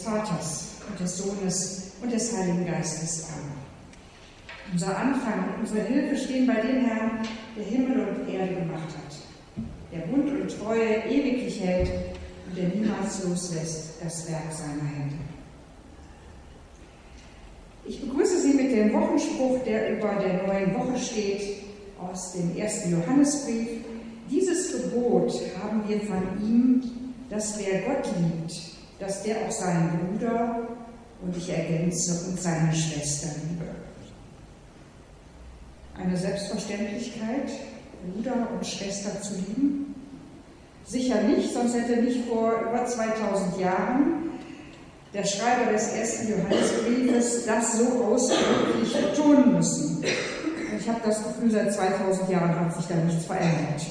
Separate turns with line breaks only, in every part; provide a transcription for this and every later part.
Vaters und des Sohnes und des Heiligen Geistes. Amen. Unser Anfang und unsere Hilfe stehen bei dem Herrn, der Himmel und Erde gemacht hat, der Bund und Treue ewiglich hält und der niemals loslässt das Werk seiner Hände. Ich begrüße Sie mit dem Wochenspruch, der über der neuen Woche steht, aus dem 1. Johannesbrief. Dieses Gebot haben wir von ihm, dass wer Gott liebt, dass der auch seinen Bruder, und ich ergänze, und seine Schwester liebe. Eine Selbstverständlichkeit, Bruder und Schwester zu lieben? Sicher nicht, sonst hätte nicht vor über 2000 Jahren der Schreiber des 1. Johannesbriefes das so ausdrücklich betonen müssen. Und ich habe das Gefühl, seit 2000 Jahren hat sich da nichts verändert.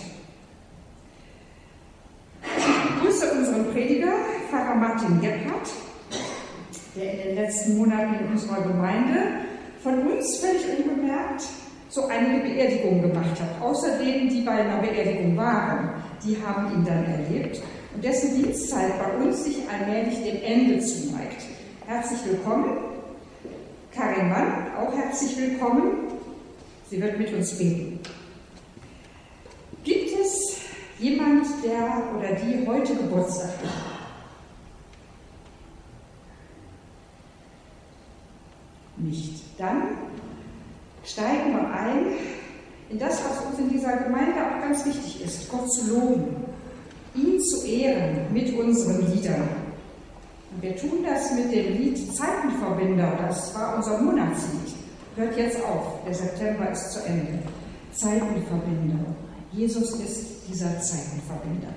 Ich begrüße unseren Prediger, Pfarrer Martin Gebhardt, der in den letzten Monaten in unserer Gemeinde von uns völlig unbemerkt so eine Beerdigung gemacht hat. Außer denen, die bei einer Beerdigung waren, die haben ihn dann erlebt. Und dessen Dienstzeit bei uns sich allmählich dem Ende zuneigt. Herzlich willkommen. Karin Mann, auch herzlich willkommen. Sie wird mit uns beten. Gibt es jemand, der oder die heute Geburtstag hat? Nicht. Dann steigen wir ein in das, was uns in dieser Gemeinde auch ganz wichtig ist, Gott zu loben, ihn zu ehren mit unseren Liedern. Und wir tun das mit dem Lied Zeitenverbinder, das war unser Monatslied. Hört jetzt auf, der September ist zu Ende. Zeitenverbinder. Jesus ist dieser Zeitenverbinder.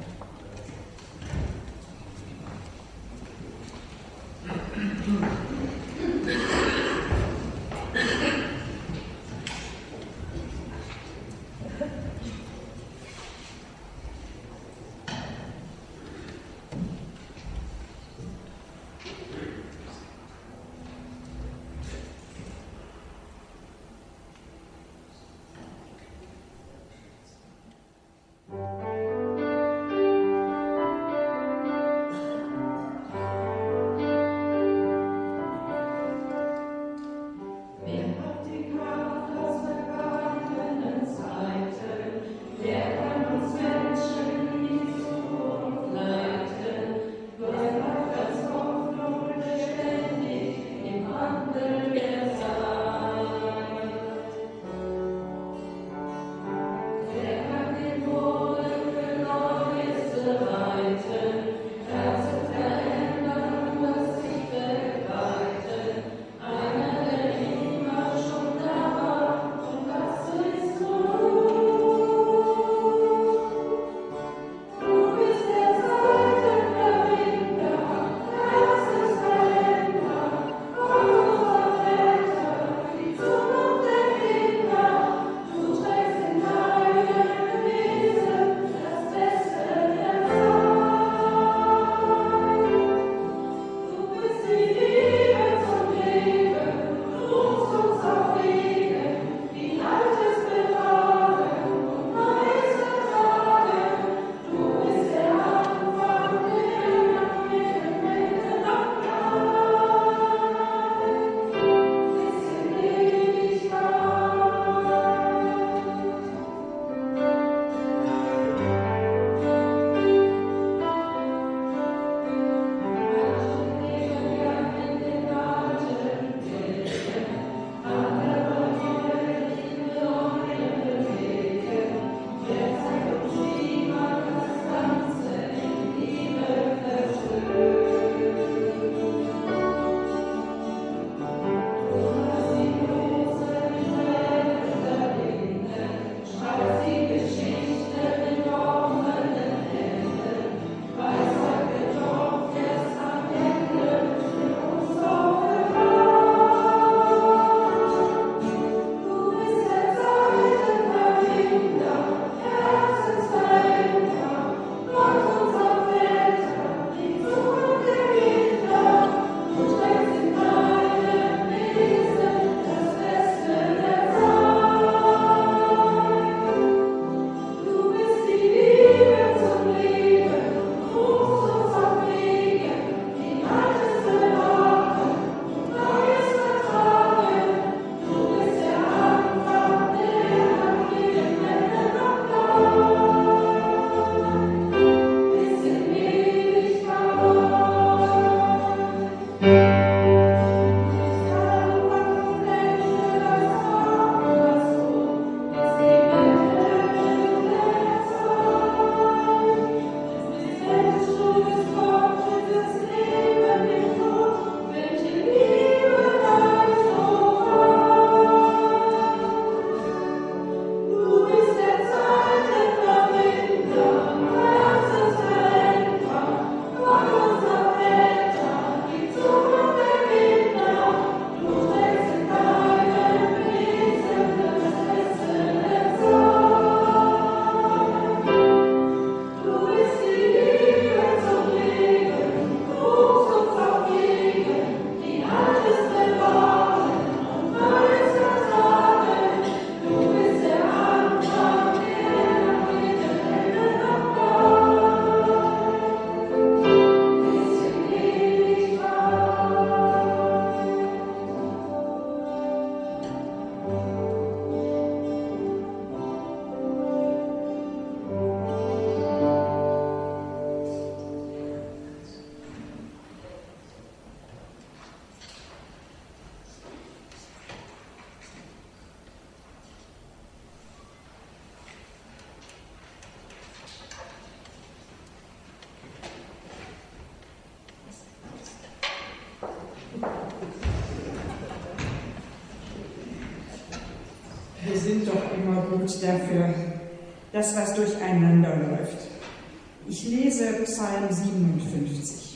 Wir sind doch immer gut dafür, das, was durcheinander läuft. Ich lese Psalm 57.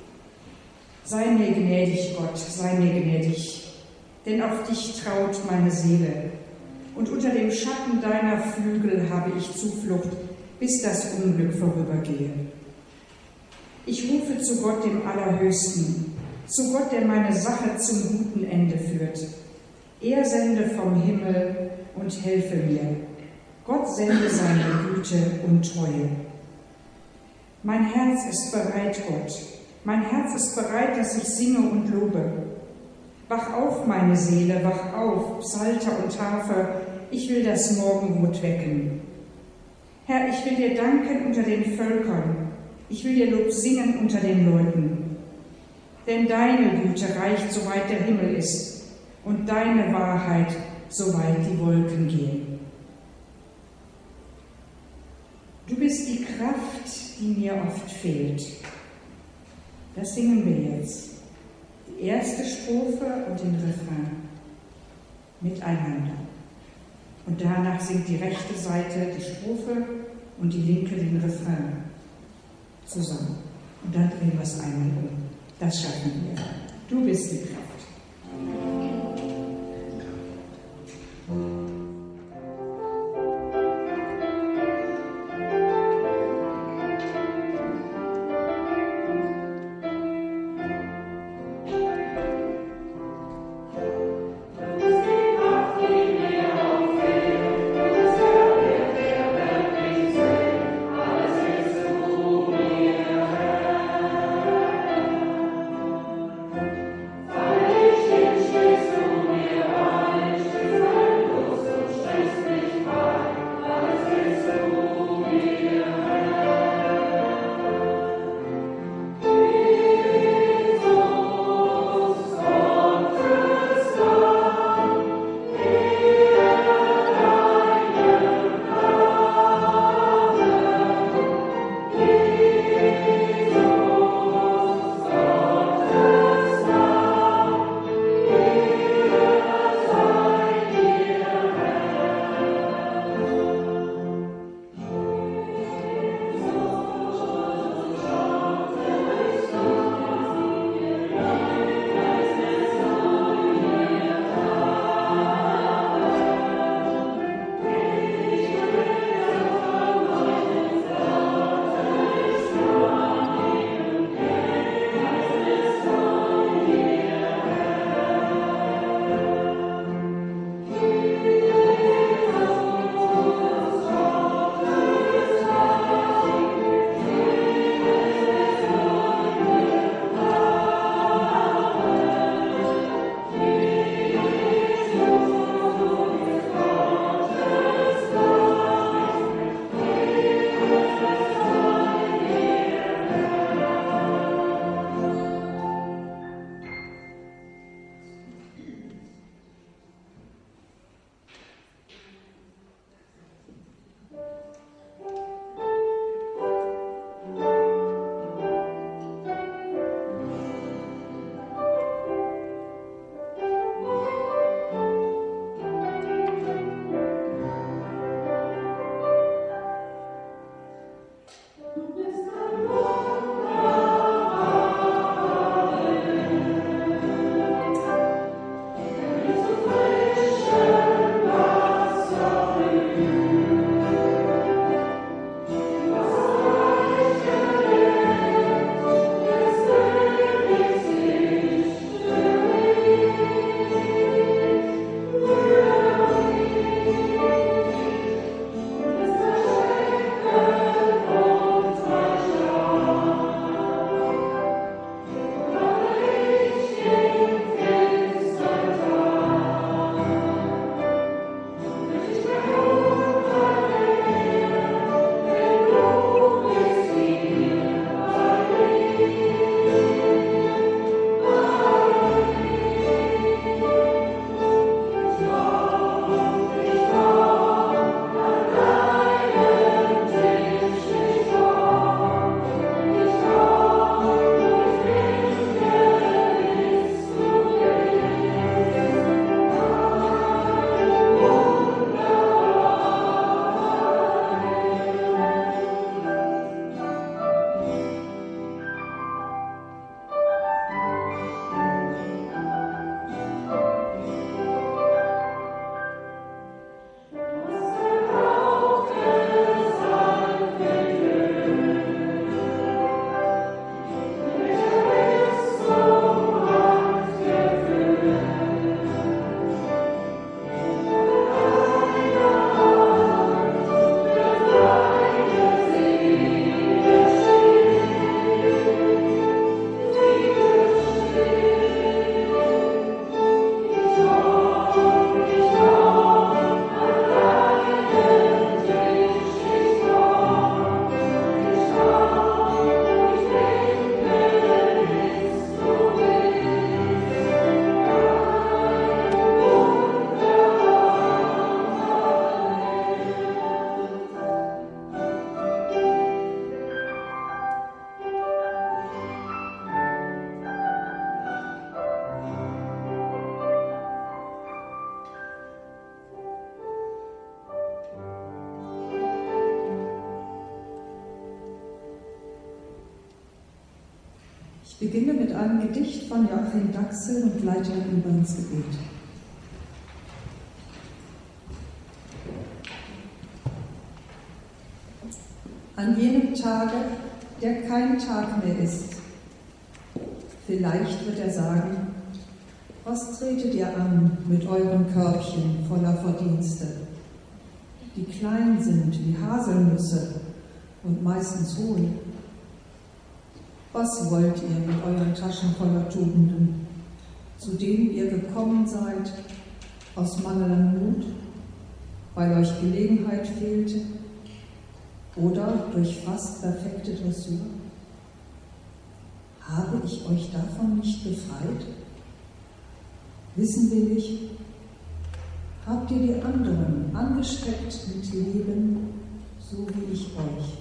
Sei mir gnädig, Gott, sei mir gnädig, denn auf dich traut meine Seele. Und unter dem Schatten deiner Flügel habe ich Zuflucht, bis das Unglück vorübergehe. Ich rufe zu Gott, dem Allerhöchsten, zu Gott, der meine Sache zum guten Ende führt. Er sende vom Himmel und helfe mir. Gott sende seine Güte und Treue. Mein Herz ist bereit, Gott. Mein Herz ist bereit, dass ich singe und lobe. Wach auf, meine Seele, wach auf, Psalter und Harfe, ich will das Morgenrot wecken. Herr, ich will dir danken unter den Völkern, ich will dir Lob singen unter den Leuten. Denn deine Güte reicht, soweit der Himmel ist, und deine Wahrheit, soweit die Wolken gehen. Du bist die Kraft, die mir oft fehlt. Das singen wir jetzt. Die erste Strophe und den Refrain miteinander. Und danach singt die rechte Seite die Strophe und die linke den Refrain zusammen. Und dann drehen wir es einmal um. Das schaffen wir. Du bist die Kraft.
Tschüss. Ich beginne mit einem Gedicht von Joachim Dachsel und leite dann über ins Gebet. An jenem Tage, der kein Tag mehr ist, vielleicht wird er sagen, was tretet ihr an mit euren Körbchen voller Verdienste, die klein sind wie Haselnüsse und meistens hohl? Was wollt ihr mit euren Taschen voller Tugenden, zu denen ihr gekommen seid, aus Mangel an Mut, weil euch Gelegenheit fehlte oder durch fast perfekte Dressur? Habe ich euch davon nicht befreit? Wissen will ich, habt ihr die anderen angesteckt mit Leben, so wie ich euch?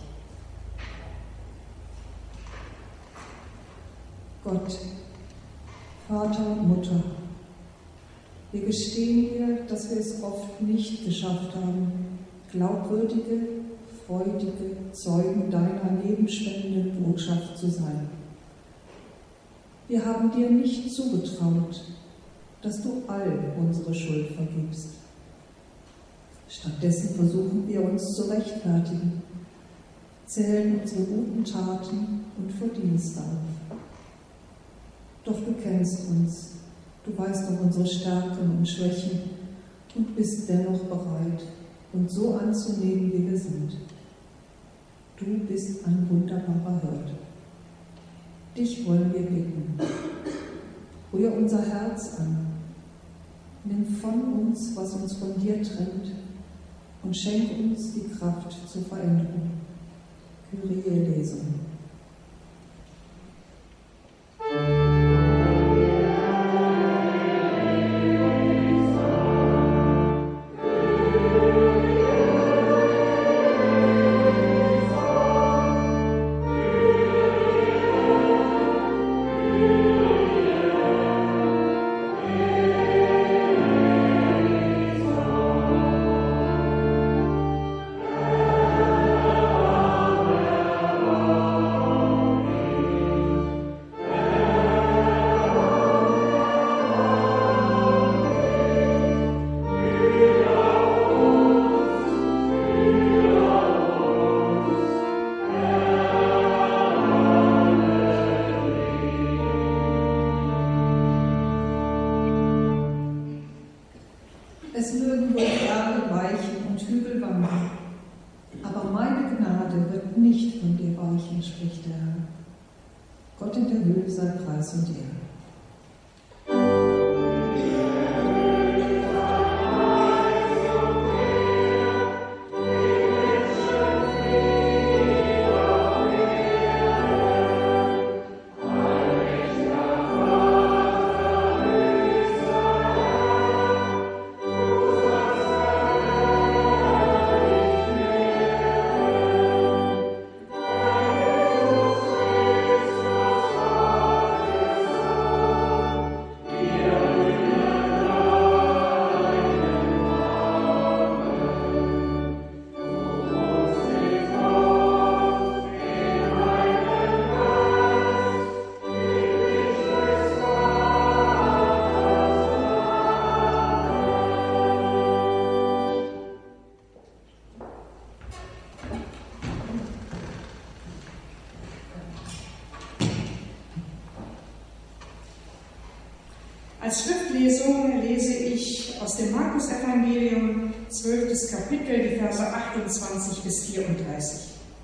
Gott, Vater und Mutter, wir gestehen dir, dass wir es oft nicht geschafft haben, glaubwürdige, freudige Zeugen deiner lebensspendenden Botschaft zu sein. Wir haben dir nicht zugetraut, dass du all unsere Schuld vergibst. Stattdessen versuchen wir uns zu rechtfertigen, zählen unsere guten Taten und Verdienste auf. Doch du kennst uns, du weißt um unsere Stärken und Schwächen und bist dennoch bereit, uns so anzunehmen, wie wir sind. Du bist ein wunderbarer Hirte. Dich wollen wir bitten. Rühr unser Herz an. Nimm von uns, was uns von dir trennt, und schenk uns die Kraft zur Veränderung. Kyrie-Lesung. Es mögen wohl Berge weichen und Hügel wandern, aber meine Gnade wird nicht von dir weichen, spricht der Herr. Gott in der Höhe sei Preis und Ehre.
Als Schriftlesung lese ich aus dem Markus-Evangelium, 12. Kapitel, die Verse 28 bis 34.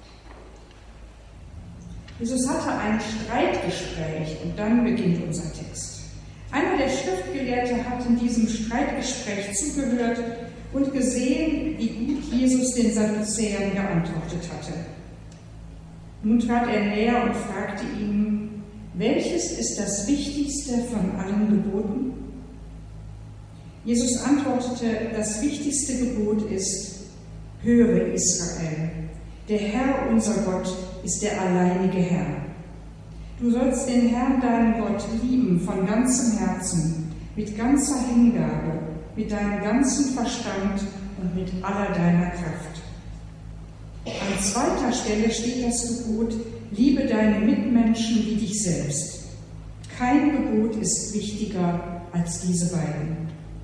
Jesus hatte ein Streitgespräch und dann beginnt unser Text. Einer der Schriftgelehrte hat in diesem Streitgespräch zugehört und gesehen, wie gut Jesus den Sadduzäern geantwortet hatte. Nun trat er näher und fragte ihn: Welches ist das Wichtigste von allen Geboten? Jesus antwortete: Das wichtigste Gebot ist: Höre, Israel, der Herr, unser Gott, ist der alleinige Herr. Du sollst den Herrn, deinen Gott, lieben von ganzem Herzen, mit ganzer Hingabe, mit deinem ganzen Verstand und mit aller deiner Kraft. An zweiter Stelle steht das Gebot: Liebe deine Mitmenschen wie dich selbst. Kein Gebot ist wichtiger als diese beiden.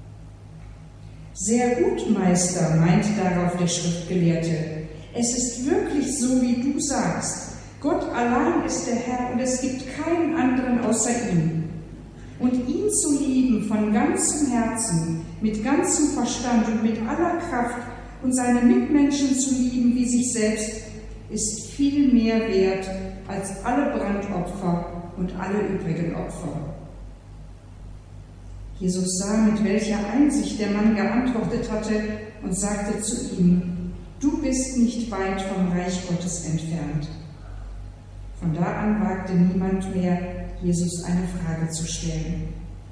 Sehr gut, Meister, meint darauf der Schriftgelehrte. Es ist wirklich so, wie du sagst. Gott allein ist der Herr und es gibt keinen anderen außer ihm. Und ihn zu lieben von ganzem Herzen, mit ganzem Verstand und mit aller Kraft und seine Mitmenschen zu lieben wie sich selbst, ist viel mehr wert als alle Brandopfer und alle übrigen Opfer. Jesus sah, mit welcher Einsicht der Mann geantwortet hatte und sagte zu ihm: Du bist nicht weit vom Reich Gottes entfernt. Von da an wagte niemand mehr, Jesus eine Frage zu stellen.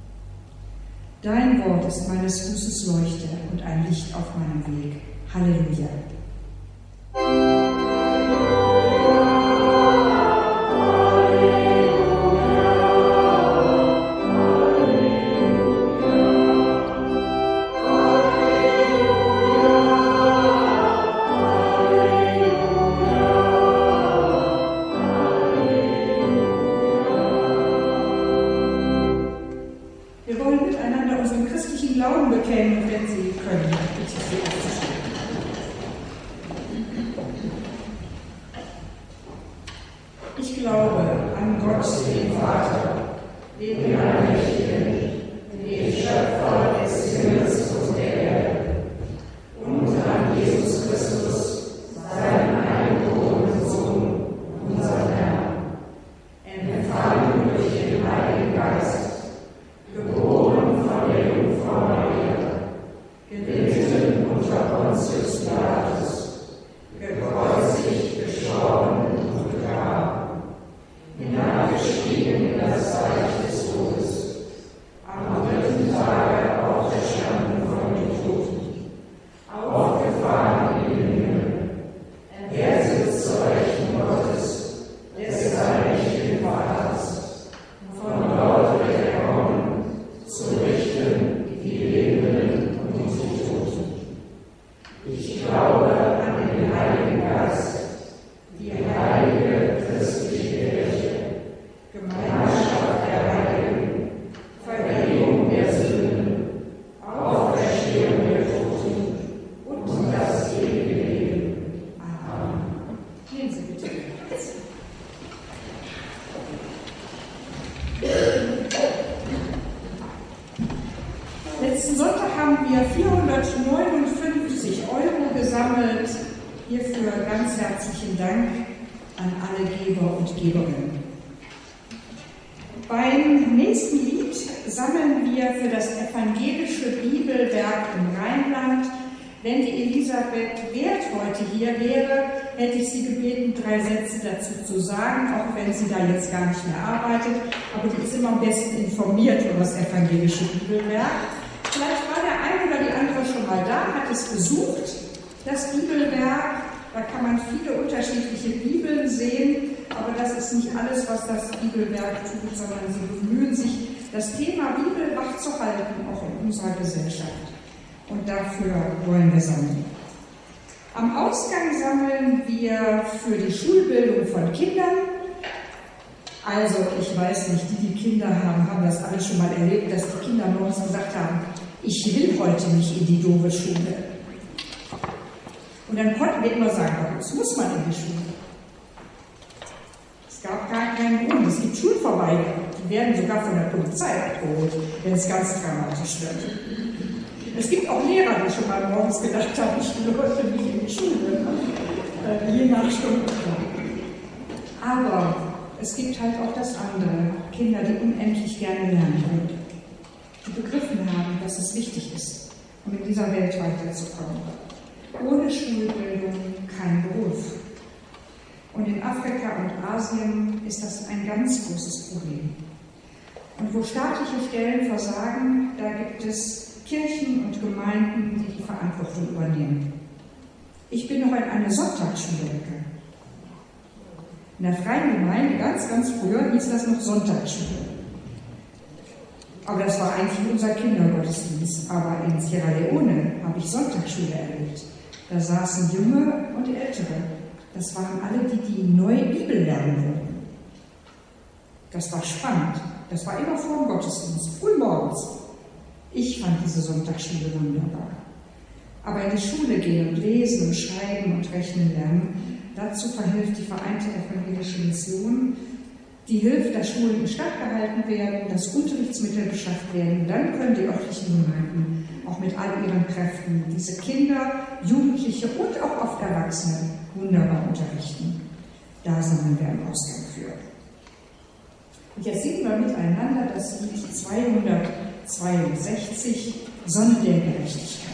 Dein Wort ist meines Fußes Leuchte und ein Licht auf meinem Weg. Halleluja. Ich glaube an Gott, den Vater, den Allmächtigen, den Schöpfer des Himmels und der Erde, und an Jesus Christus, seinen eingeborenen Sohn, unseren Herrn, empfangen durch den Heiligen Geist, geboren von der Jungfrau Maria, gelitten unter Pontius Pilatus, gekreuzigt, gestorben und begraben, hinabgestiegen in das Reich des Todes, am dritten Tage auferstanden von den Toten, aufgefahren in den Himmel. Er sitzt zur Rechten Gottes, des allmächtigen Vaters. Von dort wird er kommen, zu richten die Lebenden und die Toten. Ich glaube an den Heiligen Geist, die heilige christliche Kirche, Gemeinschaft der Heiligen, Vergebung der Sünden, Auferstehung der Toten und das ewige Leben. Amen. Gehen Sie bitte. Letzten Sonntag haben wir 459 € gesammelt. Hierfür ganz herzlichen Dank an alle Geber und Geberinnen. Beim nächsten Lied sammeln wir für das evangelische Bibelwerk im Rheinland. Wenn die Elisabeth Wert heute hier wäre, hätte ich sie gebeten, 3 Sätze dazu zu sagen, auch wenn sie da jetzt gar nicht mehr arbeitet. Aber die ist immer am besten informiert über das evangelische Bibelwerk. Vielleicht war der eine oder die andere schon mal da, hat es besucht, das Bibelwerk. Da kann man viele unterschiedliche Bibeln sehen, aber das ist nicht alles, was das Bibelwerk tut, sondern sie bemühen sich, das Thema Bibel wach zu halten, auch in unserer Gesellschaft. Und dafür wollen wir sammeln. Am Ausgang sammeln wir für die Schulbildung von Kindern. Also, ich weiß nicht, die Kinder haben das alles schon mal erlebt, dass die Kinder morgens gesagt haben, ich will heute nicht in die doofe Schule. Und dann konnten wir immer sagen, bei uns muss man in die Schule. Es gab gar keinen Grund. Es gibt Schulverweigerer. Die werden sogar von der Polizei abgeholt, wenn es ganz dramatisch wird. Es gibt auch Lehrer, die schon mal morgens gedacht haben, ich will heute nicht in die Schule. Je nach Stundenplan. Aber es gibt halt auch das andere. Kinder, die unendlich gerne lernen wollen. Die begriffen haben, dass es wichtig ist, um in dieser Welt weiterzukommen. Ohne Schulbildung kein Beruf. Und in Afrika und Asien ist das ein ganz großes Problem. Und wo staatliche Stellen versagen, da gibt es Kirchen und Gemeinden, die die Verantwortung übernehmen. Ich bin noch in eine Sonntagsschule gegangen. In der Freien Gemeinde, ganz, ganz früher, hieß das noch Sonntagsschule. Aber das war eigentlich unser Kindergottesdienst. Aber in Sierra Leone habe ich Sonntagsschule erlebt. Da saßen Junge und Ältere. Das waren alle, die neu Bibel lernen wollten. Das war spannend. Das war immer vor dem Gottesdienst, früh morgens. Ich fand diese Sonntagsschule wunderbar. Aber in die Schule gehen und lesen und schreiben und rechnen lernen, dazu verhilft die Vereinte Evangelische Mission. Die hilft, dass Schulen instand gehalten werden, dass Unterrichtsmittel beschafft werden. Dann können die örtlichen Gemeinden auch mit all ihren Kräften diese Kinder, Jugendliche und auch oft Erwachsene wunderbar unterrichten. Da sammeln wir einen Ausgang für. Und jetzt singen wir miteinander das Lied 262, Sonne der Gerechtigkeit.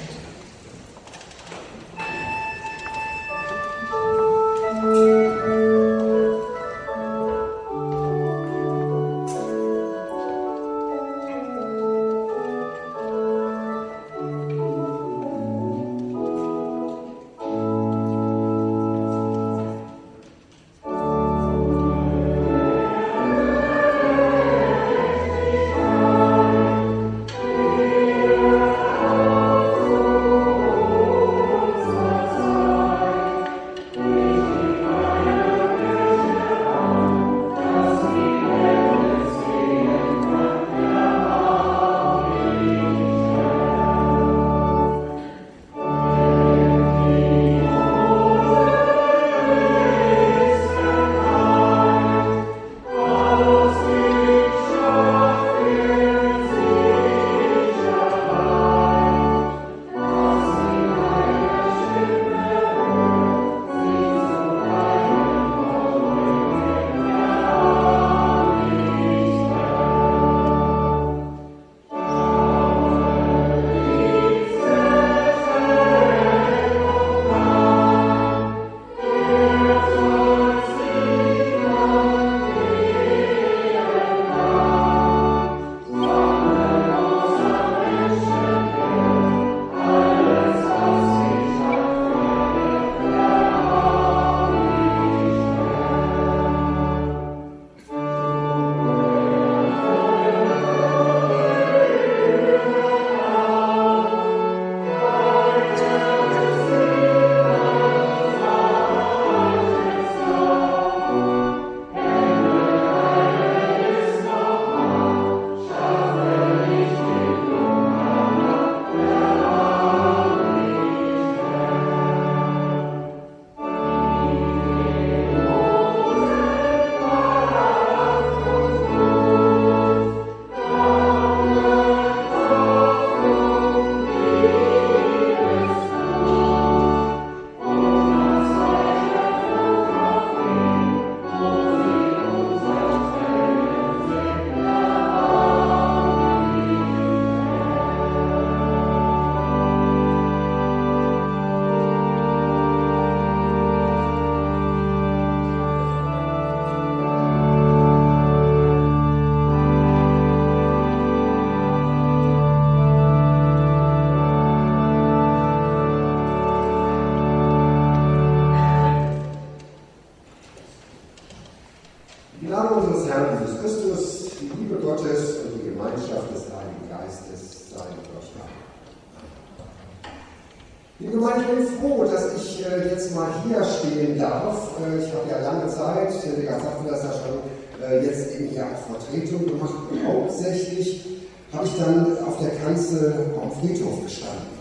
Liebe Gemeinde, ich bin froh, dass ich jetzt mal hier stehen darf. Ich habe ja lange Zeit, Hildegard sagte das ja schon, jetzt eben hier auch Vertretung gemacht. Und hauptsächlich habe ich dann auf der Kanzel am Friedhof gestanden.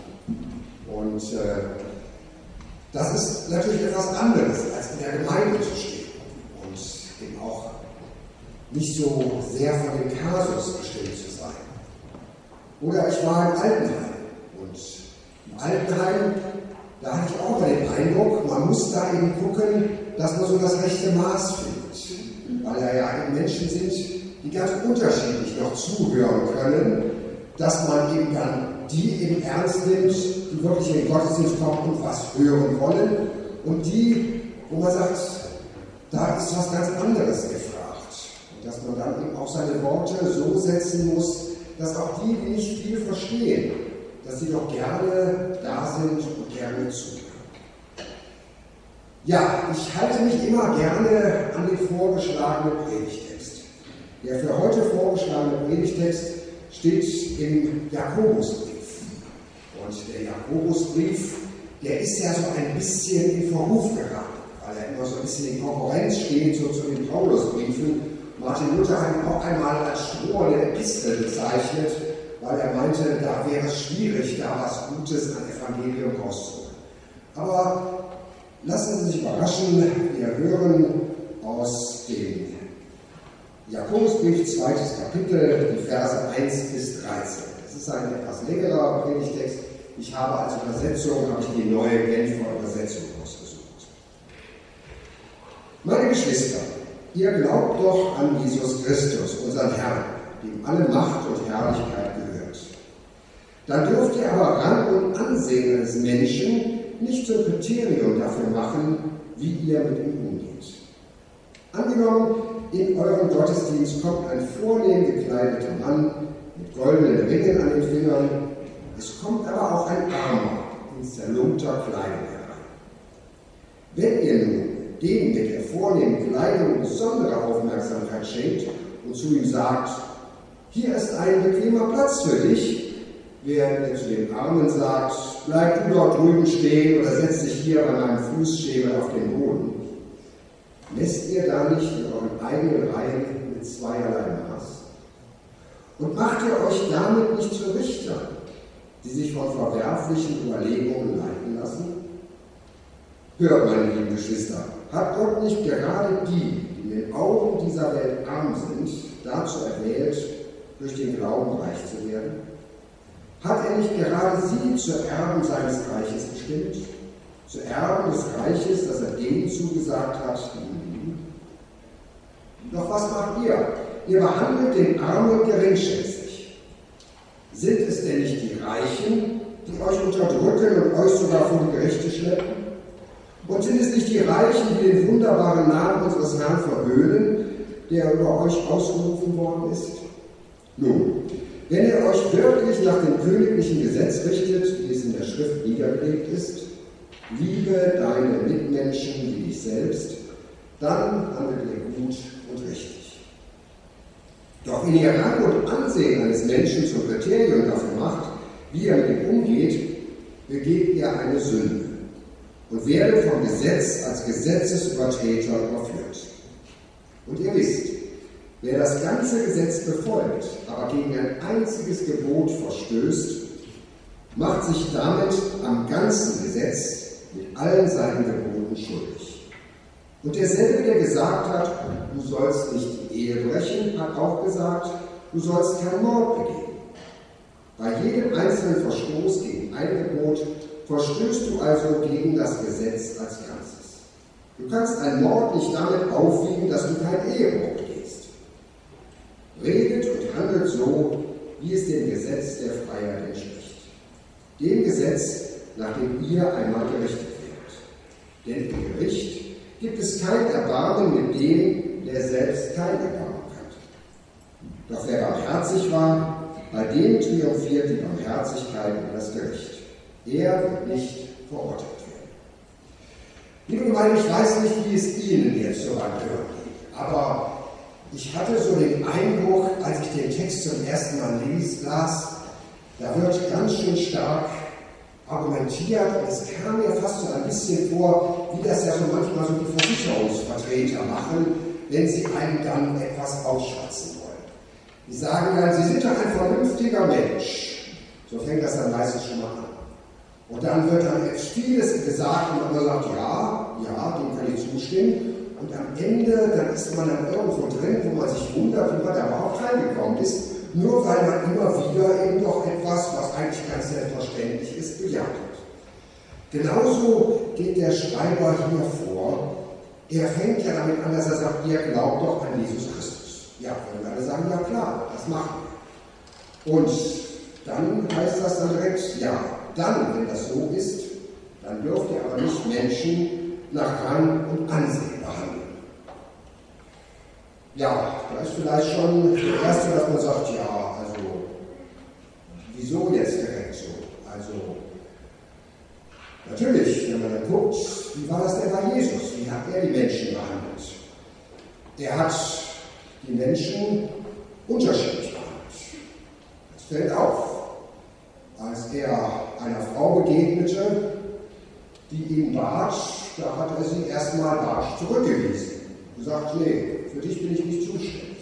Und das ist natürlich etwas anderes, als in der Gemeinde zu stehen. Und eben auch nicht so sehr von dem Kasus bestimmt zu sein. Oder ich war im Altenheim. Und im Altenheim, da hatte ich auch mal den Eindruck, man muss da eben gucken, dass man so das rechte Maß findet. Weil da ja eben Menschen sind, die ganz unterschiedlich noch zuhören können, dass man eben dann die eben ernst nimmt, die wirklich in den Gottesdienst kommen und was hören wollen. Und die, wo man sagt, da ist was ganz anderes gefragt. Und dass man dann eben auch seine Worte so setzen muss, dass auch die, die nicht viel verstehen, dass sie doch gerne da sind und gerne zuhören. Ja, ich halte mich immer gerne an den vorgeschlagenen Predigtext. Der für heute vorgeschlagene Predigtext steht im Jakobusbrief. Und der Jakobusbrief, der ist ja so ein bisschen in Verruf geraten, weil er immer so ein bisschen in Konkurrenz steht, so zu den Paulusbriefen. Martin Luther hat ihn auch einmal als strohende Epistel bezeichnet, weil er meinte, da wäre es schwierig, da was Gutes an Evangelium rauszuholen. Aber lassen Sie sich überraschen, wir hören aus dem Jakobusbrief, 2. Kapitel, die Verse 1 bis 13. Das ist ein etwas längerer Predigtext. Ich habe als Übersetzung die neue Genfer Übersetzung ausgesucht. Meine Geschwister, ihr glaubt doch an Jesus Christus, unseren Herrn, dem alle Macht und Herrlichkeit gehört. Dann dürft ihr aber Rang und Ansehen eines Menschen nicht zum Kriterium dafür machen, wie ihr mit ihm umgeht. Angenommen, in eurem Gottesdienst kommt ein vornehm gekleideter Mann mit goldenen Ringen an den Fingern, es kommt aber auch ein Armer in zerlumpter Kleidung herein. Wenn ihr nun dem mit der vornehmen Kleidung besondere Aufmerksamkeit schenkt und zu ihm sagt, hier ist ein bequemer Platz für dich, während ihr zu dem Armen sagt, bleib du dort drüben stehen oder setz dich hier bei meinem Fußschemel auf den Boden, messt ihr da nicht in euren eigenen Reihen mit zweierlei Maß? Und macht ihr euch damit nicht zu Richtern, die sich von verwerflichen Überlegungen leiten lassen? Hört, meine lieben Geschwister, hat Gott nicht gerade die, die in den Augen dieser Welt arm sind, dazu erwählt, durch den Glauben reich zu werden? Hat er nicht gerade sie zu Erben seines Reiches bestimmt? Zu Erben des Reiches, das er denen zugesagt hat, die ihn lieben? Doch was macht ihr? Ihr behandelt den Armen geringschätzig. Sind es denn nicht die Reichen, die euch unterdrücken und euch sogar vor die Gerichte schleppen? Und sind es nicht die Reichen, die den wunderbaren Namen unseres Herrn verhöhnen, der über euch ausgerufen worden ist? Nun, wenn ihr euch wirklich nach dem königlichen Gesetz richtet, wie es in der Schrift niedergelegt ist, liebe deine Mitmenschen wie dich selbst, dann handelt ihr gut und richtig. Doch wenn ihr Rang und Ansehen eines Menschen zum Kriterium dafür macht, wie er mit ihm umgeht, begeht ihr eine Sünde und werdet vom Gesetz als Gesetzesübertreter überführt. Und ihr wisst, wer das ganze Gesetz befolgt, aber gegen ein einziges Gebot verstößt, macht sich damit am ganzen Gesetz mit allen seinen Geboten schuldig. Und derselbe, der gesagt hat, du sollst nicht die Ehe brechen, hat auch gesagt, du sollst keinen Mord begehen. Bei jedem einzelnen Verstoß gegen ein Gebot verstößt du also gegen das Gesetz als Ganzes. Du kannst einen Mord nicht damit aufwiegen, dass du kein Ehebruch begehst. Redet und handelt so, wie es dem Gesetz der Freiheit entspricht. Dem Gesetz, nach dem ihr einmal gerichtet werdet. Denn im Gericht gibt es kein Erbarmen mit dem, der selbst kein Erbarmen hat. Doch wer barmherzig war, bei dem triumphiert die Barmherzigkeit über das Gericht. Er wird nicht verurteilt werden. Liebe Gemeinde, ich weiß nicht, wie es Ihnen jetzt so beim Hören geht, aber ich hatte so den Eindruck, als ich den Text zum ersten Mal las, da wird ganz schön stark argumentiert und es kam mir fast so ein bisschen vor, wie das ja so manchmal so die Versicherungsvertreter machen, wenn sie einem dann etwas ausschwatzen wollen. Die sagen dann, sie sind doch ein vernünftiger Mensch. So fängt das dann meistens schon mal an. Und dann wird dann vieles gesagt und man sagt, ja, dem kann ich zustimmen. Und am Ende, dann ist man dann irgendwo drin, wo man sich wundert, wie man da überhaupt reingekommen ist, nur weil man immer wieder eben doch etwas, was eigentlich ganz selbstverständlich ist, bejaht hat. Genauso geht der Schreiber hier vor. Er fängt ja damit an, dass er sagt, ihr glaubt doch an Jesus Christus. Ja, würden alle sagen, ja klar, das machen wir. Und dann heißt das dann direkt, ja, dann, wenn das so ist, dann dürft ihr aber nicht Menschen nach Rang und Ansehen behandeln. Ja, da ist vielleicht schon das Erste, dass man sagt, ja, also, wieso jetzt direkt so? Also, natürlich, wenn man dann guckt, wie war das denn bei Jesus? Wie hat er die Menschen behandelt? Er hat die Menschen unterschiedlich behandelt. Das fällt auf. Als er einer Frau begegnete, die ihn bat, da hat er sie erstmal barsch zurückgewiesen. Gesagt, nee, für dich bin ich nicht zuständig.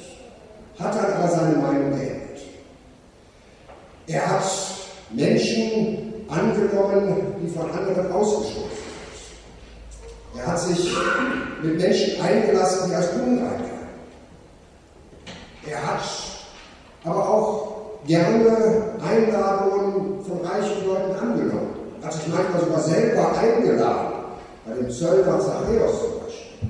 hat dann aber seine Meinung geändert. Er hat Menschen angenommen, die von anderen ausgestoßen sind. Er hat sich mit Menschen eingelassen, die als unrein galten. Er hat aber auch gerne Einladungen von reichen Leuten angenommen. Hat sich manchmal sogar selber eingeladen, bei dem Zöllner Zachäus zum Beispiel.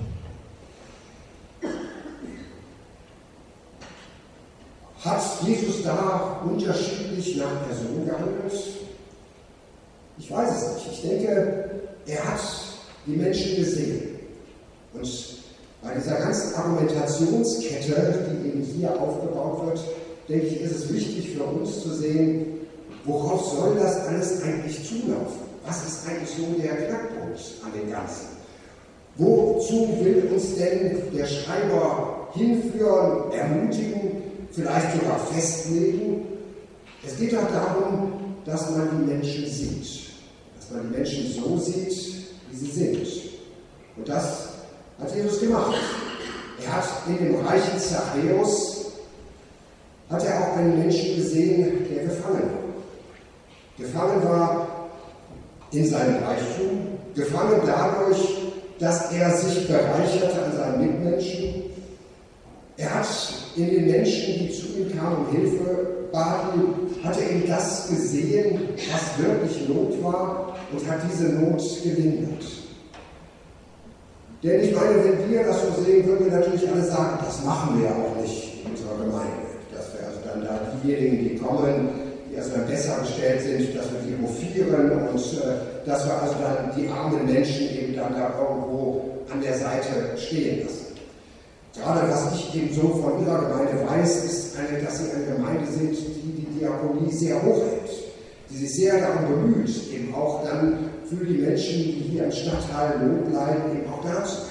Hat Jesus da unterschiedlich nach Person gehandelt? Ich weiß es nicht. Ich denke, er hat die Menschen gesehen. Und bei dieser ganzen Argumentationskette, die eben hier aufgebaut wird, denke ich, ist es wichtig für uns zu sehen, worauf soll das alles eigentlich zulaufen? Was ist eigentlich so der Knackpunkt an dem Ganzen? Wozu will uns denn der Schreiber hinführen, ermutigen, vielleicht sogar festlegen? Es geht doch darum, dass man die Menschen sieht. Dass man die Menschen so sieht, wie sie sind. Und das hat Jesus gemacht. Er hat in dem reichen Zachäus hat er auch einen Menschen gesehen, der gefangen war. Gefangen war in seinem Reichtum, gefangen dadurch, dass er sich bereicherte an seinen Mitmenschen. Er hat in den Menschen, die zu ihm kamen, um Hilfe baten, hat er eben das gesehen, was wirklich Not war, und hat diese Not gelindert. Denn ich meine, wenn wir das so sehen, würden wir natürlich alle sagen, das machen wir auch nicht in unserer Gemeinde. Dass wir also dann da diejenigen, die kommen, die also dann besser gestellt sind, dass wir die hofieren und dass wir also dann die armen Menschen eben dann da irgendwo an der Seite stehen lassen. Gerade was ich eben so von Ihrer Gemeinde weiß, ist, dass Sie eine Gemeinde sind, die die Diakonie sehr hoch hält, die sich sehr darum bemüht, eben auch dann für die Menschen, die hier im Stadtteil Not leiden, eben auch da zu sein.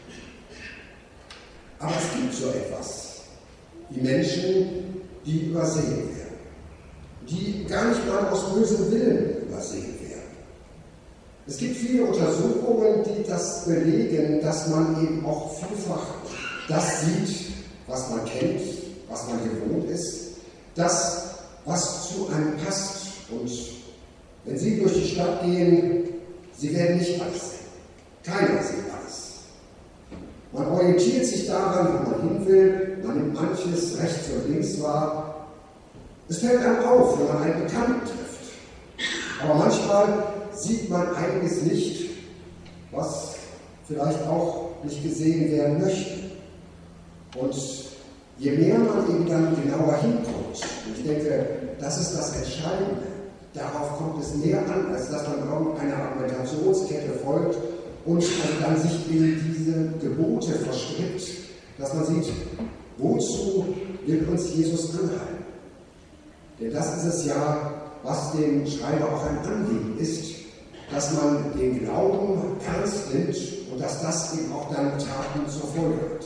Aber es gibt so etwas wie Menschen, die übersehen werden, die gar nicht mal aus bösem Willen übersehen werden. Es gibt viele Untersuchungen, die das belegen, dass man eben auch vielfach das sieht, was man kennt, was man gewohnt ist, das, was zu einem passt. Und wenn Sie durch die Stadt gehen, Sie werden nicht alles sehen. Keiner sieht alles. Man orientiert sich daran, wo man hin will, man nimmt manches rechts und links wahr. Es fällt einem auf, wenn man einen Bekannten trifft. Aber manchmal sieht man einiges nicht, was vielleicht auch nicht gesehen werden möchte. Und je mehr man eben dann genauer hinkommt, und ich denke, das ist das Entscheidende, darauf kommt es mehr an, als dass man irgendeiner Argumentationskette folgt und dann sich in diese Gebote verstrickt, dass man sieht, wozu will uns Jesus anhalten. Denn das ist es ja, was dem Schreiber auch ein Anliegen ist, dass man den Glauben ernst nimmt und dass das eben auch dann Taten zur Folge hat.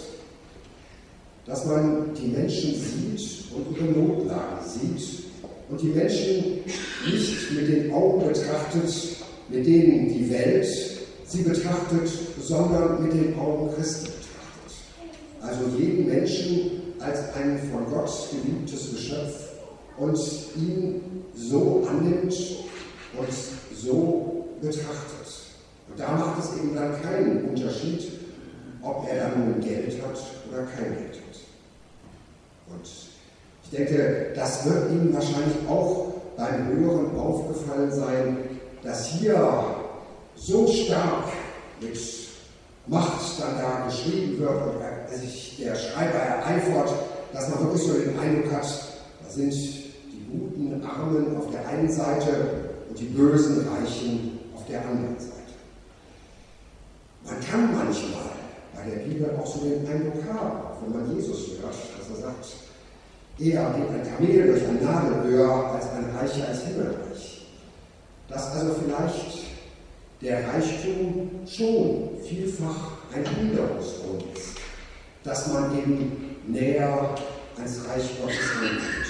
Dass man die Menschen sieht und ihre Notlagen sieht und die Menschen nicht mit den Augen betrachtet, mit denen die Welt sie betrachtet, sondern mit den Augen Christi betrachtet. Also jeden Menschen als ein von Gott geliebtes Geschöpf und ihn so annimmt und so betrachtet. Und da macht es eben dann keinen Unterschied, ob er dann nun Geld hat oder kein Geld hat. Und ich denke, das wird Ihnen wahrscheinlich auch beim Hören aufgefallen sein, dass hier so stark mit Macht dann da geschrieben wird und sich der Schreiber ereifert, dass man wirklich so den Eindruck hat, da sind die guten Armen auf der einen Seite und die bösen Reichen auf der anderen Seite. Man kann manchmal bei der Bibel auch so den Eindruck haben, wenn man Jesus hört, dass er sagt, eher geht ein Kamel durch ein Nadelöhr als ein Reicher als Himmelreich. Dass also vielleicht der Reichtum schon vielfach ein Hinderungsgrund ist, dass man eben näher ans Reich Gottes rankommt.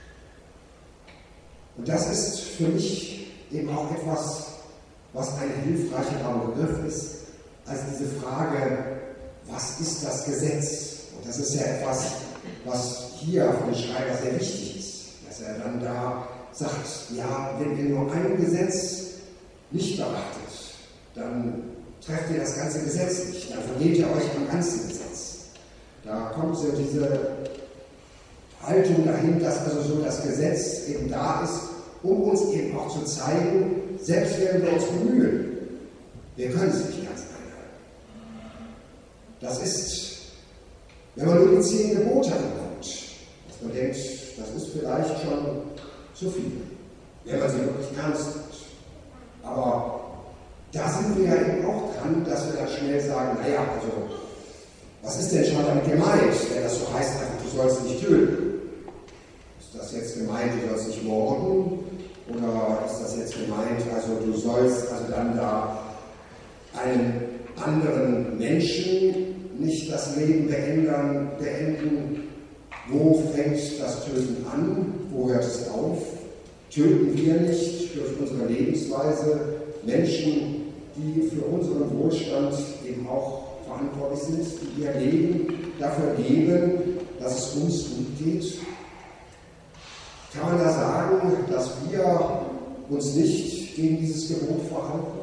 Und das ist für mich eben auch etwas, was ein hilfreicherer Begriff ist, als diese Frage, was ist das Gesetz? Und das ist ja etwas, was hier von dem Schreiber sehr wichtig ist, dass er dann da sagt, ja, wenn ihr nur ein Gesetz nicht beachtet, dann trefft ihr das ganze Gesetz nicht, dann vergeht ihr euch am ganzen Gesetz. Da kommt so diese Haltung dahin, dass also so das Gesetz eben da ist, um uns eben auch zu zeigen, selbst wenn wir uns bemühen, wir können es nicht ganz einhalten. Das ist, wenn man nur die 10 Gebote anguckt, dass man denkt, das ist vielleicht schon zu viel, wenn man sie wirklich ernst nimmt. Aber da sind wir ja eben auch dran, dass wir dann schnell sagen, naja, also, was ist denn schon damit gemeint, wenn das so heißt, einfach, du sollst nicht töten? Ist das jetzt gemeint, du sollst nicht morden? Oder ist das jetzt gemeint, also du sollst also dann da einem anderen Menschen nicht das Leben beenden? Wo fängt das Töten an? Wo hört es auf? Töten wir nicht durch unsere Lebensweise Menschen, die für unseren Wohlstand eben auch verantwortlich sind, die ihr Leben dafür geben, dass es uns gut geht? Kann man da sagen, dass wir uns nicht gegen dieses Gebot verhalten?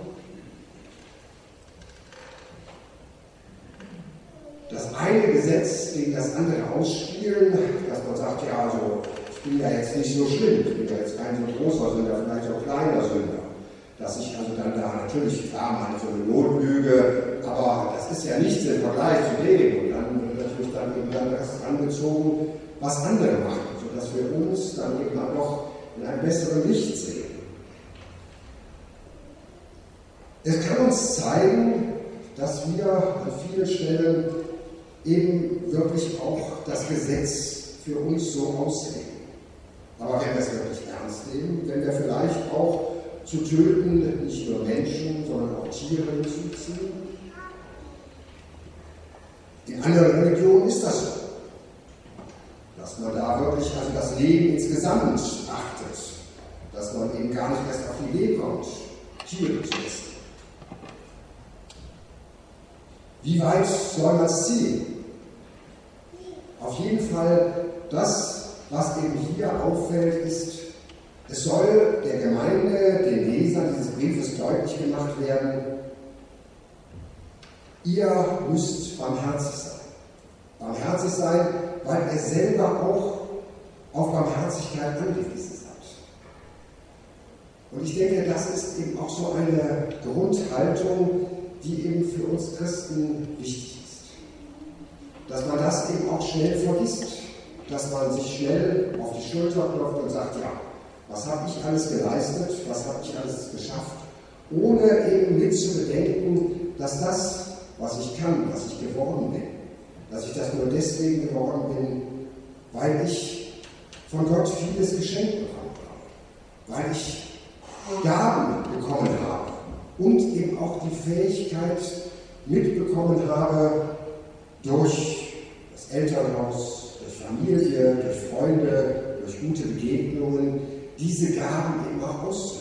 Das eine Gesetz gegen das andere ausspielen, dass man sagt, ja, also ich bin ja jetzt nicht so schlimm, ich bin ja jetzt kein so großer Sünder, vielleicht auch kleiner Sünder. Dass ich also dann da natürlich, klar, meine so eine Notlüge, aber das ist ja nichts im Vergleich zu dem. Und dann wird natürlich dann eben dann das angezogen, was andere machen, sodass wir uns dann eben auch noch in einem besseren Licht sehen. Es kann uns zeigen, dass wir an vielen Stellen eben wirklich auch das Gesetz für uns so auslegen. Aber wenn wir es wirklich ernst nehmen, wenn wir vielleicht auch zu töten nicht nur Menschen, sondern auch Tiere hinzuziehen. In anderen Religionen ist das so, dass man da wirklich also das Leben insgesamt achtet, dass man eben gar nicht erst auf die Idee kommt, Tiere zu essen. Wie weit soll man es ziehen? Auf jeden Fall, das, was eben hier auffällt, ist, es soll der Gemeinde, den Lesern dieses Briefes deutlich gemacht werden, ihr müsst barmherzig sein. Barmherzig sein, weil ihr selber auch auf Barmherzigkeit angewiesen seid. Und ich denke, das ist eben auch so eine Grundhaltung, die eben für uns Christen wichtig ist. Dass man das eben auch schnell vergisst, dass man sich schnell auf die Schulter klopft und sagt, ja, was habe ich alles geleistet, was habe ich alles geschafft, ohne eben mit zu bedenken, dass das, was ich kann, was ich geworden bin, dass ich das nur deswegen geworden bin, weil ich von Gott vieles geschenkt bekommen habe, weil ich Gaben bekommen habe und eben auch die Fähigkeit mitbekommen habe, durch das Elternhaus, durch Familie, durch Freunde, durch gute Begegnungen, diese Gaben eben auch auszuleben.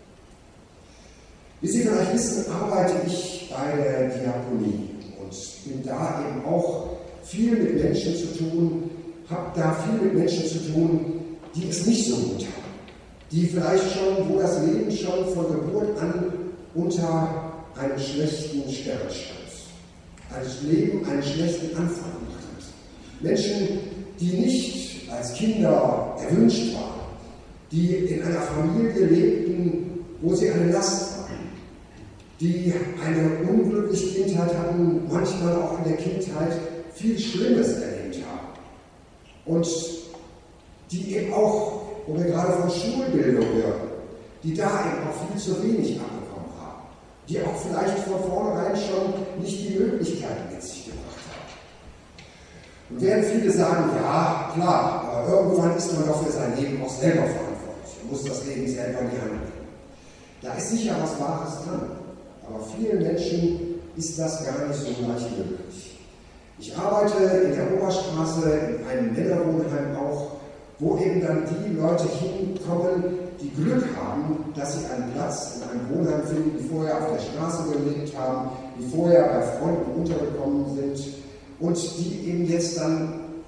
Wie Sie vielleicht wissen, arbeite ich bei der Diakonie und bin da eben auch viel mit Menschen zu tun, habe da viel mit Menschen zu tun, die es nicht so gut haben, die vielleicht schon, wo das Leben schon von Geburt an unter einem schlechten Stern stand, das Leben einen schlechten Anfang gemacht hat. Menschen, die nicht als Kinder erwünscht waren, die in einer Familie lebten, wo sie eine Last waren, die eine unglückliche Kindheit hatten, manchmal auch in der Kindheit viel Schlimmes erlebt haben und die eben auch, wo wir gerade von Schulbildung hören, die da eben auch viel zu wenig abbekommen haben, die auch vielleicht von vornherein schon nicht die Möglichkeiten mit sich gebracht haben. Und werden viele sagen, ja, klar, aber irgendwann ist man doch für sein Leben auch selber verantwortlich. Man muss das Leben selber in die Hand nehmen. Da ist sicher was Wahres dran, aber vielen Menschen ist das gar nicht so leicht möglich. Ich arbeite in der Oberstraße in einem Männerwohnheim auch, wo eben dann die Leute hinkommen, die Glück haben, dass sie einen Platz in einem Wohnheim finden, die vorher auf der Straße gelebt haben, die vorher bei Freunden untergekommen sind und die eben jetzt dann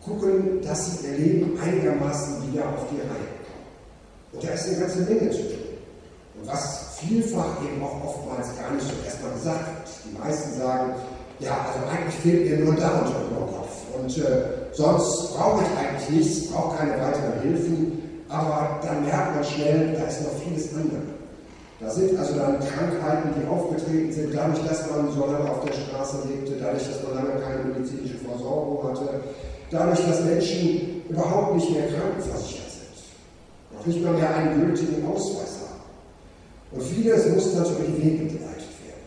gucken, dass sie ihr Leben einigermaßen wieder auf die Reihe bekommen. Und da ist eine ganze Menge zu tun. Und was vielfach eben auch oftmals gar nicht so erstmal gesagt wird. Die meisten sagen, ja, also eigentlich fehlt mir nur da unter dem Kopf. Und sonst brauche ich eigentlich nichts, brauche keine weiteren Hilfen. Aber dann merkt man schnell, da ist noch vieles andere. Da sind also dann Krankheiten, die aufgetreten sind, dadurch, dass man so lange auf der Straße lebte, dadurch, dass man lange keine medizinische Versorgung hatte, dadurch, dass Menschen überhaupt nicht mehr krankenversichert sind, noch nicht mal mehr einen gültigen Ausweis haben. Und vieles muss dann über die Wege geleitet werden.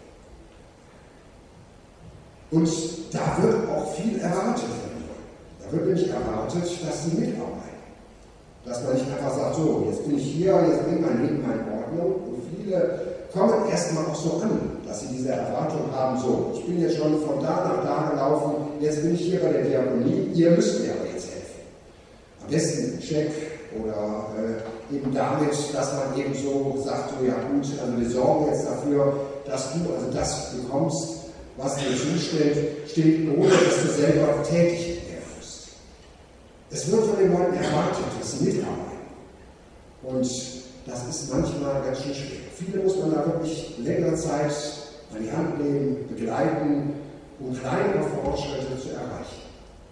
Und da wird auch viel erwartet von ihnen. Da wird nämlich erwartet, dass sie mitarbeiten. Dass man nicht einfach sagt, so, jetzt bin ich hier, jetzt bringt mein Leben in Ordnung. Und viele kommen erstmal auch so an, dass sie diese Erwartung haben, so, ich bin jetzt schon von da nach da gelaufen, jetzt bin ich hier bei der Diakonie, ihr müsst mir aber jetzt helfen. Am besten mit Scheck oder eben damit, dass man eben so sagt, so, ja gut, also wir sorgen jetzt dafür, dass du also das bekommst, was dir zusteht, ohne dass du selber tätig werden musst. Es wird von den Leuten erwartet, dass sie mitarbeiten. Und das ist manchmal ganz schön schwer. Viele muss man da wirklich längere Zeit an die Hand nehmen, begleiten, um kleinere Fortschritte zu erreichen.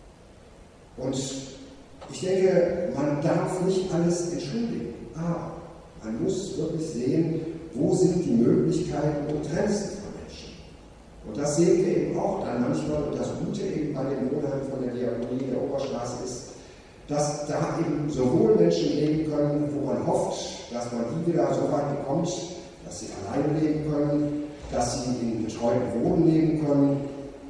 Und ich denke, man darf nicht alles entschuldigen, aber man muss wirklich sehen, wo sind die Möglichkeiten und Grenzen von Menschen. Und das sehen wir eben auch dann manchmal, und das Gute eben bei den Wohnheimen von der Diakonie der Oberstraße ist, dass da eben sowohl Menschen leben können, wo man hofft, dass man die wieder so weit bekommt, dass sie allein leben können, dass sie in betreuten Wohnen leben können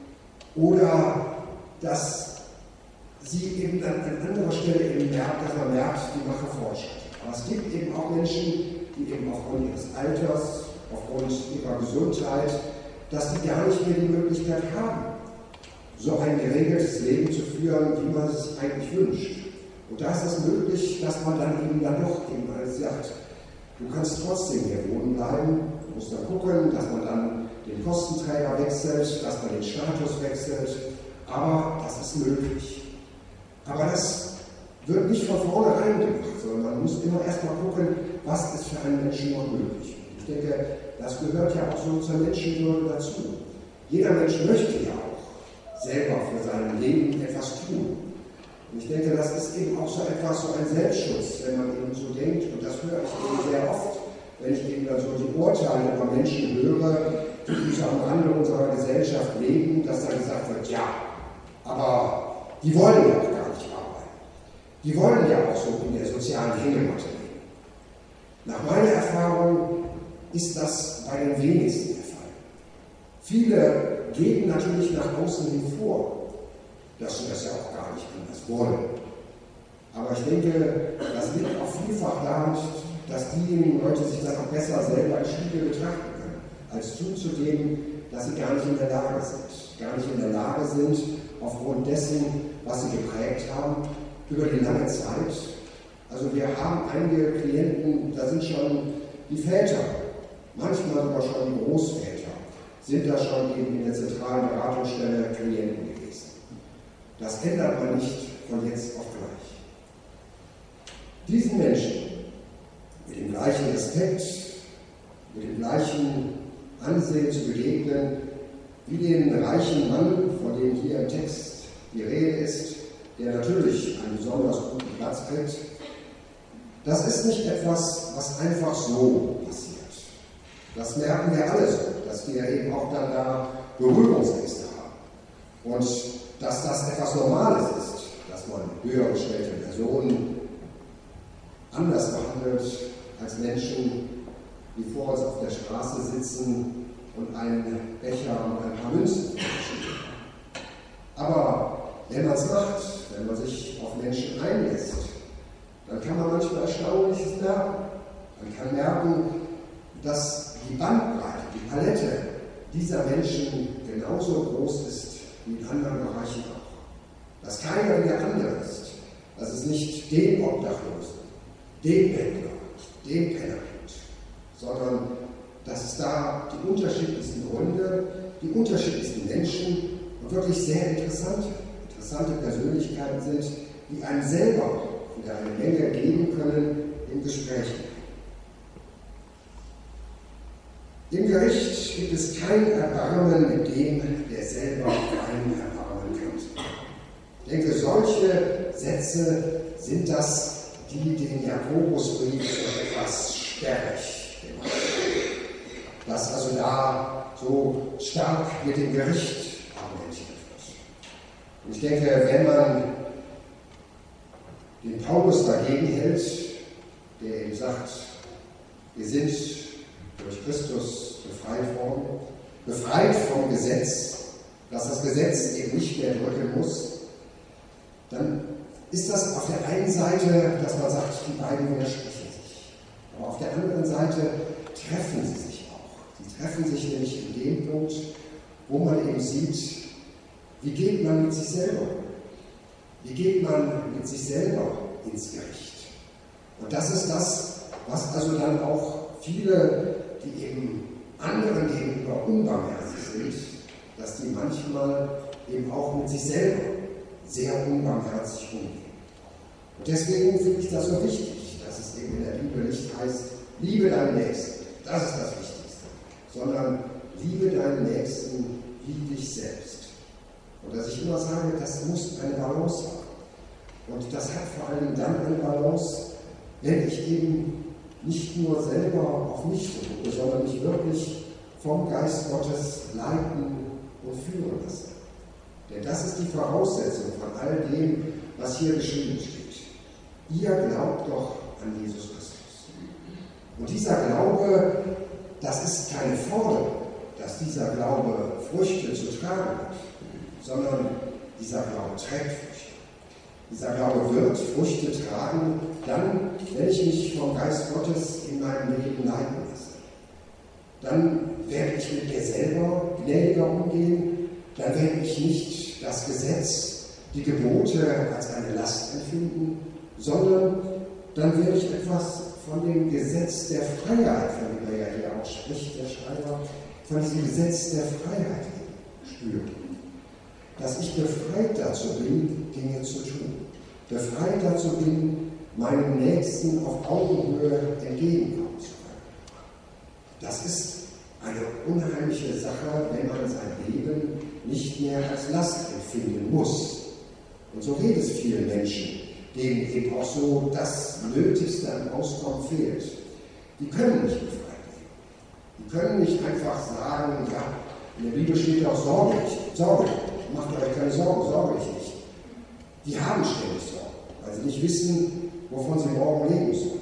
oder dass sie eben dann an anderer Stelle eben merkt, dass man merkt, die machen Fortschritte. Aber es gibt eben auch Menschen, die eben aufgrund ihres Alters, aufgrund ihrer Gesundheit, dass die gar nicht mehr die Möglichkeit haben, so ein geregeltes Leben zu führen, wie man es sich eigentlich wünscht. Und da ist es möglich, dass man dann eben dann doch eben alles sagt, du kannst trotzdem hier wohnen bleiben, du musst dann gucken, dass man dann den Kostenträger wechselt, dass man den Status wechselt, aber das ist möglich. Aber das wird nicht von vornherein gemacht, sondern man muss immer erstmal gucken, was ist für einen Menschen noch möglich. Und ich denke, das gehört ja auch so zur Menschenwürde dazu. Jeder Mensch möchte ja auch selber für sein Leben etwas tun. Und ich denke, das ist eben auch so etwas, so ein Selbstschutz, wenn man eben so denkt, und das höre ich eben sehr oft, wenn ich eben dann so die Urteile über Menschen höre, die so am Rande unserer Gesellschaft leben, dass dann gesagt wird, ja, aber die wollen ja auch gar nicht arbeiten. Die wollen ja auch so in der sozialen Hängematte leben. Nach meiner Erfahrung ist das bei den wenigsten der Fall. Viele geben natürlich nach außen hin vor, dass sie das ja auch gar nicht anders wollen. Aber ich denke, das liegt auch vielfach daran, dass diejenigen Leute sich dann auch besser selber im Spiegel betrachten können, als zuzugeben, dass sie gar nicht in der Lage sind. Gar nicht in der Lage sind, aufgrund dessen, was sie geprägt haben, über die lange Zeit. Also wir haben einige Klienten, da sind schon die Väter, manchmal sogar schon die Großväter, sind da schon eben in der zentralen Beratungsstelle Klienten gewesen. Das ändert man nicht von jetzt auf gleich. Diesen Menschen mit dem gleichen Respekt, mit dem gleichen Ansehen zu begegnen, wie den reichen Mann, von dem hier im Text die Rede ist, der natürlich einen besonders guten Platz kriegt, das ist nicht etwas, was einfach so passiert. Das merken wir alle so, dass wir eben auch dann da Berührungsängste haben. Und dass das etwas Normales ist, dass man höher gestellte Personen anders behandelt als Menschen, die vor uns auf der Straße sitzen und einen Becher und ein paar Münzen verabschieden. Aber wenn man es macht, wenn man sich auf Menschen einlässt, dann kann man manchmal Erstaunliches merken. Man kann merken, dass die Bandbreite, die Palette dieser Menschen genauso groß ist wie in anderen Bereichen auch. Dass keiner wie der andere ist. Dass es nicht den Obdachlosen, den Pendler, den Penner gibt, sondern dass es da die unterschiedlichsten Gründe, die unterschiedlichsten Menschen und wirklich sehr interessante interessante Persönlichkeiten sind, die einem selber wieder eine Menge geben können im Gespräch. Im Gericht gibt es kein Erbarmen mit dem, der selber kein Erbarmen kennt. Ich denke, solche Sätze sind das, die den Jakobusbrief so etwas sperrig gemacht haben. Dass also da so stark mit dem Gericht argumentiert wird. Und ich denke, wenn man den Paulus dagegen hält, der eben sagt, wir sind durch Christus befreit vom Gesetz, dass das Gesetz eben nicht mehr drücken muss, dann ist das auf der einen Seite, dass man sagt, die beiden widersprechen sich. Aber auf der anderen Seite treffen sie sich auch. Sie treffen sich nämlich in dem Punkt, wo man eben sieht, wie geht man mit sich selber? Wie geht man mit sich selber ins Gericht? Und das ist das, was also dann auch viele, die eben anderen gegenüber unbarmherzig sind, dass die manchmal eben auch mit sich selber sehr unbarmherzig umgehen. Und deswegen finde ich das so wichtig, dass es eben in der Bibel nicht heißt, liebe deinen Nächsten, das ist das Wichtigste, sondern liebe deinen Nächsten wie dich selbst. Und dass ich immer sage, das muss eine Balance haben. Und das hat vor allem dann eine Balance, wenn ich eben nicht nur selber auf mich gucke, sondern mich wirklich vom Geist Gottes leiten und führen lasse. Denn das ist die Voraussetzung von all dem, was hier geschrieben steht. Ihr glaubt doch an Jesus Christus. Und dieser Glaube, das ist keine Forderung, dass dieser Glaube Früchte zu tragen hat, sondern dieser Glaube trägt Früchte. Dieser Glaube wird Früchte tragen, dann, wenn ich mich vom Geist Gottes in meinem Leben leiten lasse. Dann werde ich mit mir selber gnädiger umgehen, dann werde ich nicht das Gesetz, die Gebote als eine Last empfinden, sondern dann werde ich etwas von dem Gesetz der Freiheit, von dem er ja hier auch spricht, der Schreiber, von diesem Gesetz der Freiheit spüren. Dass ich befreit dazu bin, Dinge zu tun. Befreit dazu bin, meinem Nächsten auf Augenhöhe entgegenkommen zu können. Das ist eine unheimliche Sache, wenn man sein Leben nicht mehr als Last empfinden muss. Und so geht es vielen Menschen, denen eben auch so das Nötigste an Auskommen fehlt. Die können nicht befreit leben. Die können nicht einfach sagen, ja, in der Bibel steht ja auch Sorge, macht euch keine Sorgen, sorge ich nicht. Die haben ständig Sorgen, weil sie nicht wissen, wovon sie morgen leben sollen.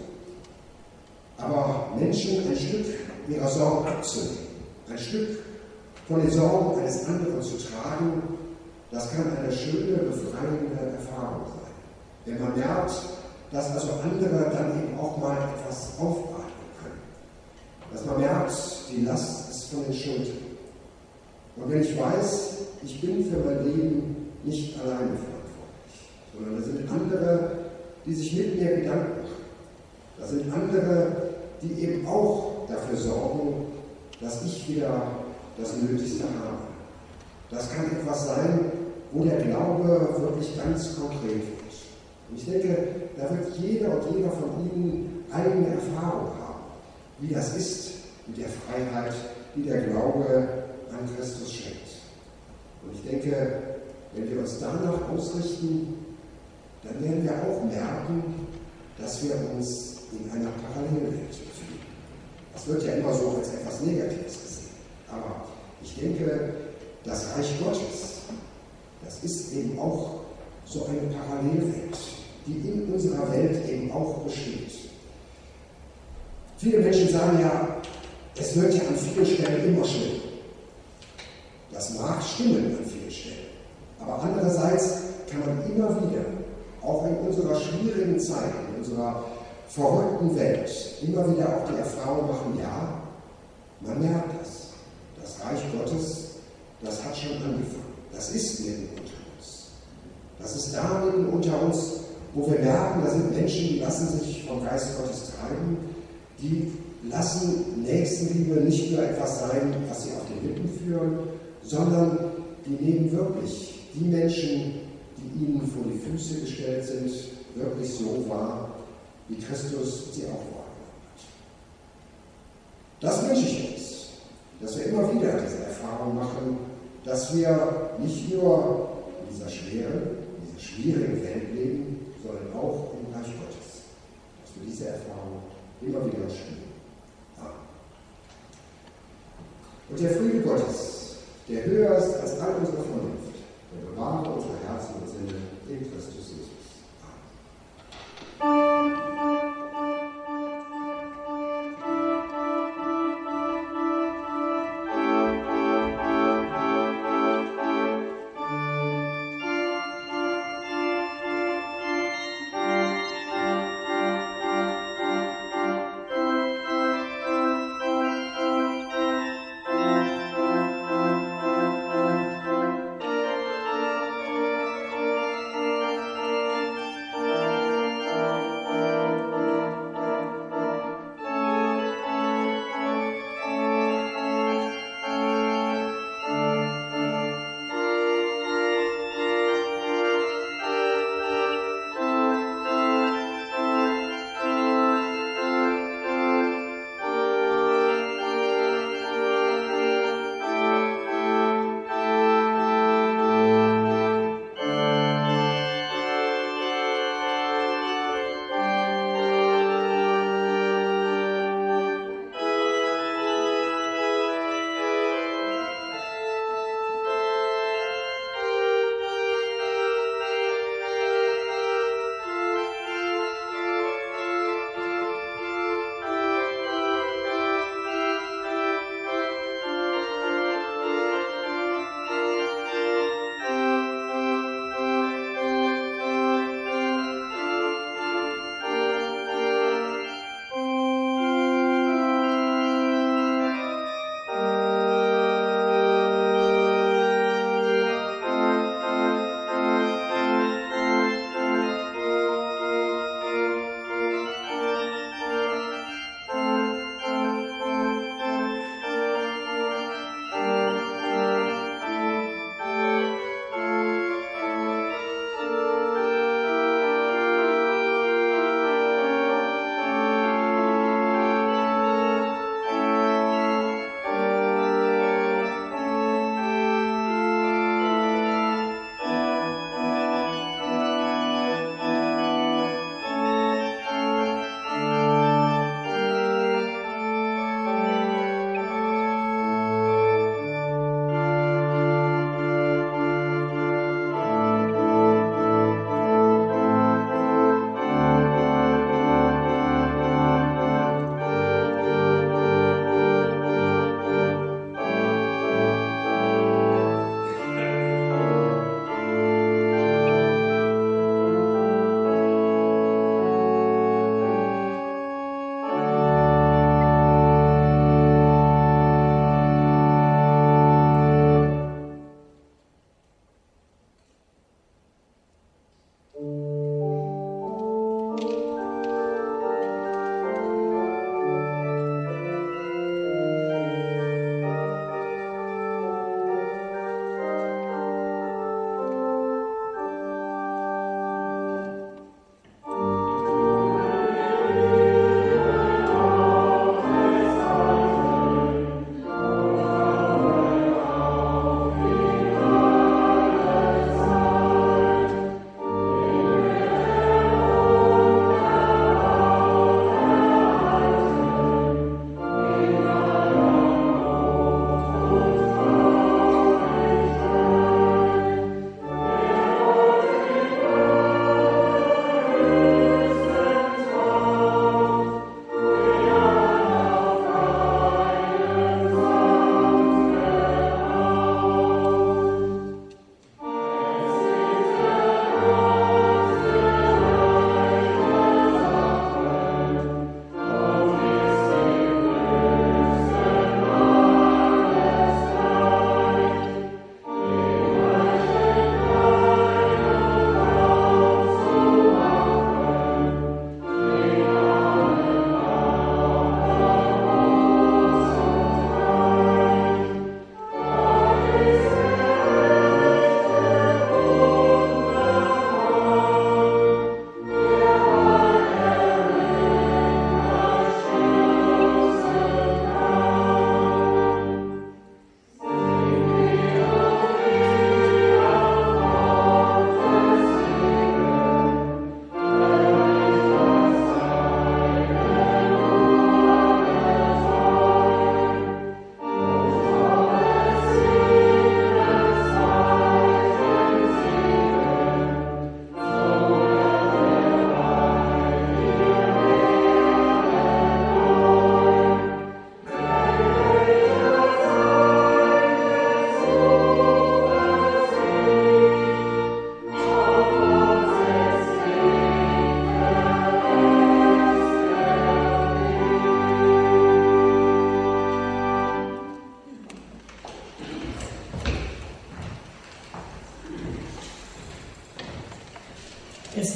Aber Menschen ein Stück ihrer Sorgen abzunehmen, ein Stück von den Sorgen eines anderen zu tragen, das kann eine schöne, befreiende Erfahrung sein. Wenn man merkt, dass also andere dann eben auch mal etwas aufatmen können. Dass man merkt, die Last ist von den Schultern. Und wenn ich weiß, ich bin für mein Leben nicht alleine verantwortlich, sondern da sind andere, die sich mit mir Gedanken machen. Da sind andere, die eben auch dafür sorgen, dass ich wieder das Nötigste habe. Das kann etwas sein, wo der Glaube wirklich ganz konkret wird. Und ich denke, da wird jeder und jeder von Ihnen eigene Erfahrung haben, wie das ist mit der Freiheit, die der Glaube an Christus schenkt. Und ich denke, wenn wir uns danach ausrichten, dann werden wir auch merken, dass wir uns in einer Parallelwelt befinden. Das wird ja immer so als etwas Negatives gesehen. Aber ich denke, das Reich Gottes, das ist eben auch so eine Parallelwelt, die in unserer Welt eben auch besteht. Viele Menschen sagen ja, es wird ja an vielen Stellen immer schlimmer. Das mag stimmen an vielen Stellen. Aber andererseits kann man immer wieder, auch in unserer schwierigen Zeit, in unserer verrückten Welt, immer wieder auch die Erfahrung machen, ja, man merkt das. Das Reich Gottes, das hat schon angefangen. Das ist mitten unter uns. Das ist da mitten unter uns, wo wir merken, da sind Menschen, die lassen sich vom Geist Gottes treiben, die lassen Nächstenliebe nicht nur etwas sein, was sie auf den Lippen führen, sondern die nehmen wirklich die Menschen, die ihnen vor die Füße gestellt sind, wirklich so wahr, wie Christus sie auch wahrgenommen hat. Das wünsche ich uns, dass wir immer wieder diese Erfahrung machen, dass wir nicht nur in dieser schwierigen Welt leben, sondern auch im Reich Gottes. Dass wir diese Erfahrung immer wieder spielen. Amen. Und der Friede Gottes, der höher ist als all unsere Vernunft, der bewahre unsere Herzen und Sinne in Christus Jesus.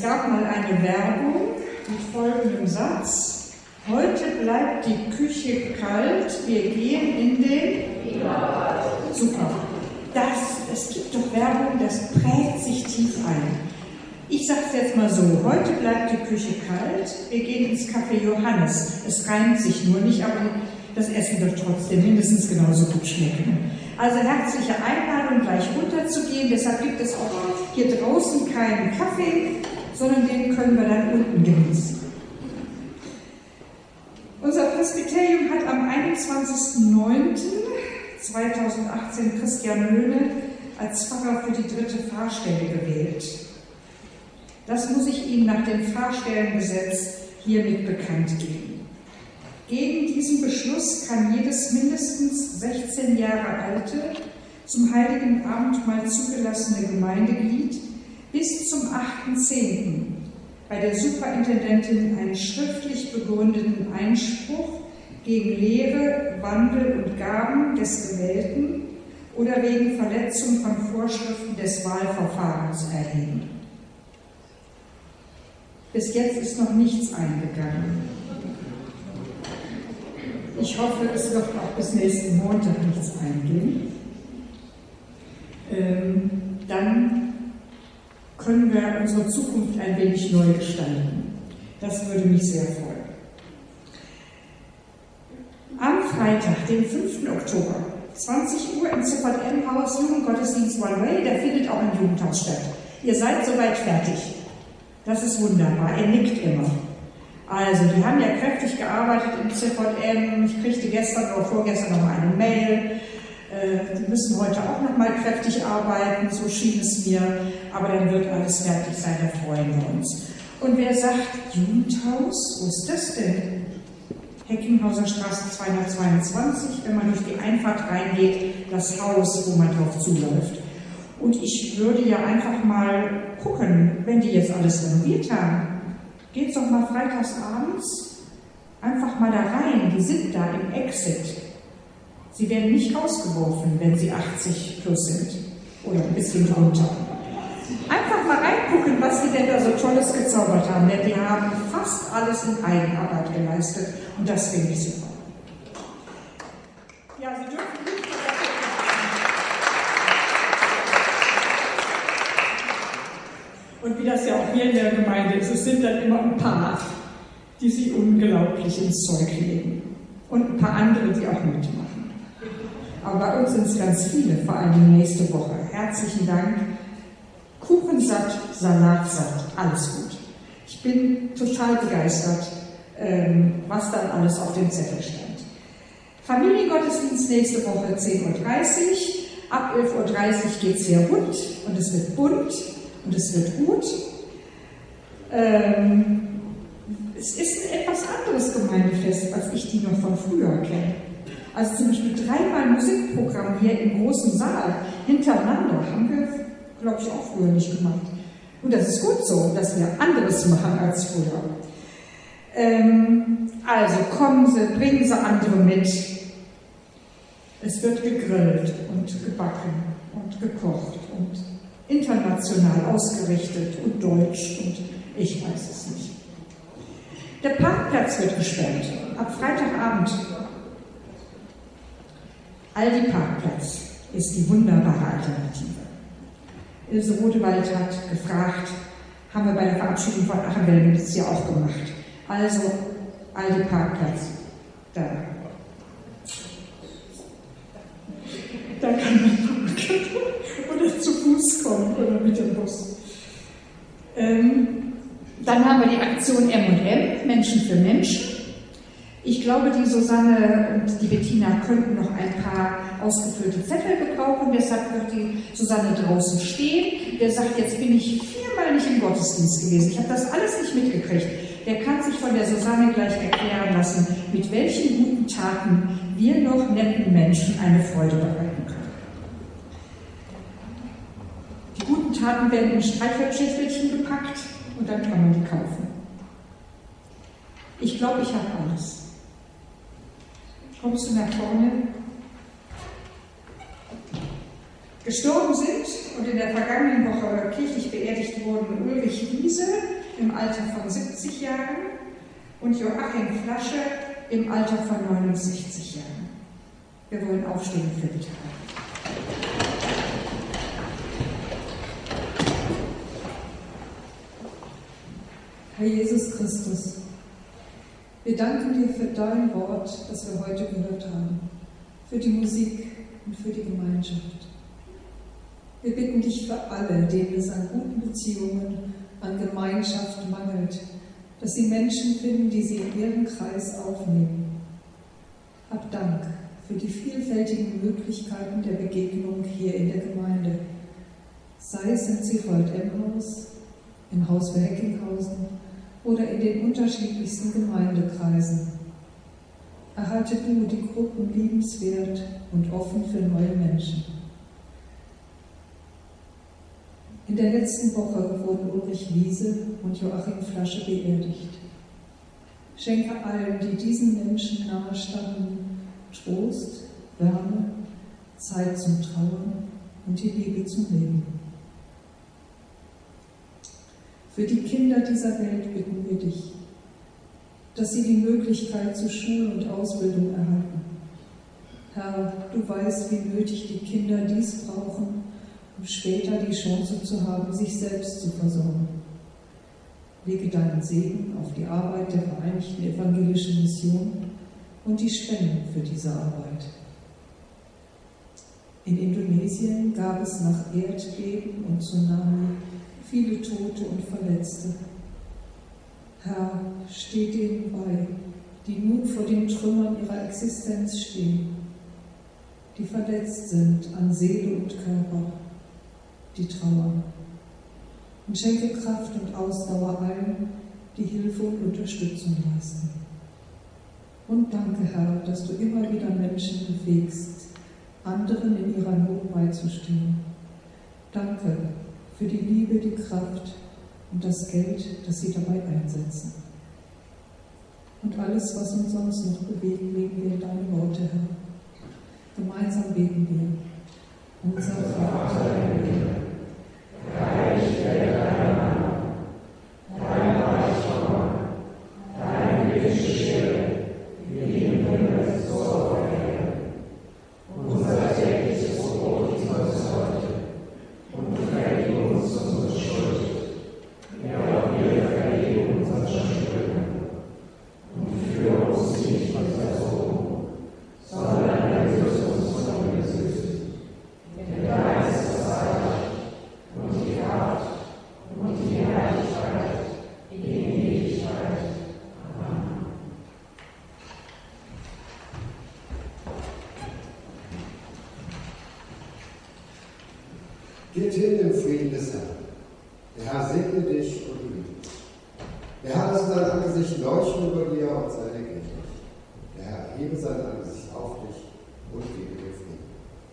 gab mal eine Werbung mit folgendem Satz: Heute bleibt die Küche kalt, wir gehen in den... Super. Es gibt doch Werbung, das prägt sich tief ein. Ich sage es jetzt mal so: Heute bleibt die Küche kalt, wir gehen ins Café Johannes. Es reimt sich nur nicht, aber das Essen wird trotzdem mindestens genauso gut schmecken. Also herzliche Einladung, gleich runterzugehen. Deshalb gibt es auch hier draußen keinen Kaffee, sondern den können wir dann unten genießen. Unser Presbyterium hat am 21.09.2018 Christian Löhne als Pfarrer für die 3. Pfarrstelle gewählt. Das muss ich Ihnen nach dem Pfarrstellengesetz hiermit bekannt geben. Gegen diesen Beschluss kann jedes mindestens 16 Jahre alte, zum Heiligen Abendmahl zugelassene Gemeindeglied bis zum 8.10. bei der Superintendentin einen schriftlich begründeten Einspruch gegen Lehre, Wandel und Gaben des Gewählten oder wegen Verletzung von Vorschriften des Wahlverfahrens erheben. Bis jetzt ist noch nichts eingegangen. Ich hoffe, es wird auch bis nächsten Montag nichts eingehen. Dann können wir unsere Zukunft ein wenig neu gestalten. Das würde mich sehr freuen. Am Freitag, den 5. Oktober, 20 Uhr im ZVM-Haus Jugendgottesdienst One Way, der findet auch im Jugendhaus statt. Ihr seid soweit fertig. Das ist wunderbar, er nickt immer. Also, die haben ja kräftig gearbeitet im ZVM. Ich kriegte gestern oder vorgestern noch eine Mail. Die müssen heute auch noch mal kräftig arbeiten, so schien es mir. Aber dann wird alles fertig sein, da freuen wir uns. Und wer sagt, Jugendhaus, wo ist das denn? Heckinghauser Straße 222, wenn man durch die Einfahrt reingeht, das Haus, wo man drauf zuläuft. Und ich würde ja einfach mal gucken, wenn die jetzt alles renoviert haben. Geht doch mal freitags abends einfach mal da rein. Die sind da im Exit. Sie werden nicht rausgeworfen, wenn sie 80 plus sind oder ein bisschen drunter. Einfach mal reingucken, was sie denn da so Tolles gezaubert haben. Denn die haben fast alles in Eigenarbeit geleistet und das finde ich super. Ja, Sie dürfen nicht. Und wie das ja auch hier in der Gemeinde ist, es sind dann immer ein paar, die sie unglaublich ins Zeug legen. Und ein paar andere, die auch mitmachen. Aber bei uns sind es ganz viele, vor allem nächste Woche. Herzlichen Dank. Kuchensatt, Salatsatt, alles gut. Ich bin total begeistert, was dann alles auf dem Zettel stand. Familiengottesdienst nächste Woche 10.30 Uhr. Ab 11.30 Uhr geht es hier rund und es wird bunt. Und es wird gut. Es ist ein etwas anderes Gemeindefest, als ich die noch von früher kenne. Also zum Beispiel 3-mal Musikprogramm hier im großen Saal hintereinander haben wir, glaube ich, auch früher nicht gemacht. Und das ist gut so, dass wir anderes machen als früher. Also kommen Sie, bringen Sie andere mit. Es wird gegrillt und gebacken und gekocht und international ausgerichtet und deutsch und ich weiß es nicht. Der Parkplatz wird gesperrt, ab Freitagabend. Aldi-Parkplatz ist die wunderbare Alternative. Ilse Rodewald hat gefragt, haben wir bei der Verabschiedung von Achenwellen das ja auch gemacht. Also Aldi-Parkplatz, da kann man oder zu Fuß kommen oder mit dem Bus. Dann haben wir die Aktion M&M, Menschen für Menschen. Ich glaube, die Susanne und die Bettina könnten noch ein paar ausgefüllte Zettel gebrauchen, deshalb wird die Susanne draußen stehen. Der sagt, jetzt bin ich 4-mal nicht im Gottesdienst gewesen, ich habe das alles nicht mitgekriegt. Der kann sich von der Susanne gleich erklären lassen, mit welchen guten Taten wir noch netten Menschen eine Freude bereiten können. Die guten Taten werden in Streichholzschächtelchen gepackt und dann kann man die kaufen. Ich glaube, ich habe alles. Kommst du nach vorne? Gestorben sind und in der vergangenen Woche kirchlich beerdigt wurden Ulrich Wiese, im Alter von 70 Jahren und Joachim Flasche im Alter von 69 Jahren. Wir wollen aufstehen für die Tat.
Herr Jesus Christus, wir danken dir für dein Wort, das wir heute gehört haben, für die Musik und für die Gemeinschaft. Wir bitten dich für alle, denen es an guten Beziehungen, an Gemeinschaft mangelt, dass sie Menschen finden, die sie in ihren Kreis aufnehmen. Hab Dank für die vielfältigen Möglichkeiten der Begegnung hier in der Gemeinde, sei es im Seefeld-Emhaus, im Haus für Heckinghausen oder in den unterschiedlichsten Gemeindekreisen. Erhalte du die Gruppen liebenswert und offen für neue Menschen. In der letzten Woche wurden Ulrich Wiese und Joachim Flasche beerdigt. Schenke allen, die diesen Menschen nahestanden, Trost, Wärme, Zeit zum Trauern und die Liebe zum Leben. Für die Kinder dieser Welt bitten wir dich, dass sie die Möglichkeit zu Schule und Ausbildung erhalten. Herr, du weißt, wie nötig die Kinder dies brauchen, um später die Chance zu haben, sich selbst zu versorgen. Lege deinen Segen auf die Arbeit der Vereinigten Evangelischen Mission und die Spenden für diese Arbeit. In Indonesien gab es nach Erdbeben und Tsunami viele Tote und Verletzte. Herr, steh denen bei, die nun vor den Trümmern ihrer Existenz stehen, die verletzt sind an Seele und Körper, die trauern. Und schenke Kraft und Ausdauer allen, die Hilfe und Unterstützung leisten. Und danke, Herr, dass du immer wieder Menschen bewegst, anderen in ihrer Not beizustehen. Danke für die Liebe, die Kraft und das Geld, das sie dabei einsetzen. Und alles, was uns sonst noch bewegt, legen wir in deine Worte, Herr. Gemeinsam beten wir. Unser Vater im Himmel, geheiligt werde dein Name, dein Reich komme, dein Wille geschehe, wie im Himmel so auf Erden. Unser tägliches Brot gib uns heute und vergib uns unsere Schuld, wie auch wir vergeben unseren Schuldigern. Und führe uns nicht in Versuchung, sondern erlöse uns von dem Bösen. Denn dein ist das Reich und die Kraft und die Herrlichkeit in Ewigkeit. Amen.
Geht hin im Frieden des Herrn. Der Herr segne dich und behüte dich. Der Herr lasse sein Angesicht leuchten über dir und sei dir gnädig. Der Herr erhebe sein Angesicht auf dich und gebe dir Frieden.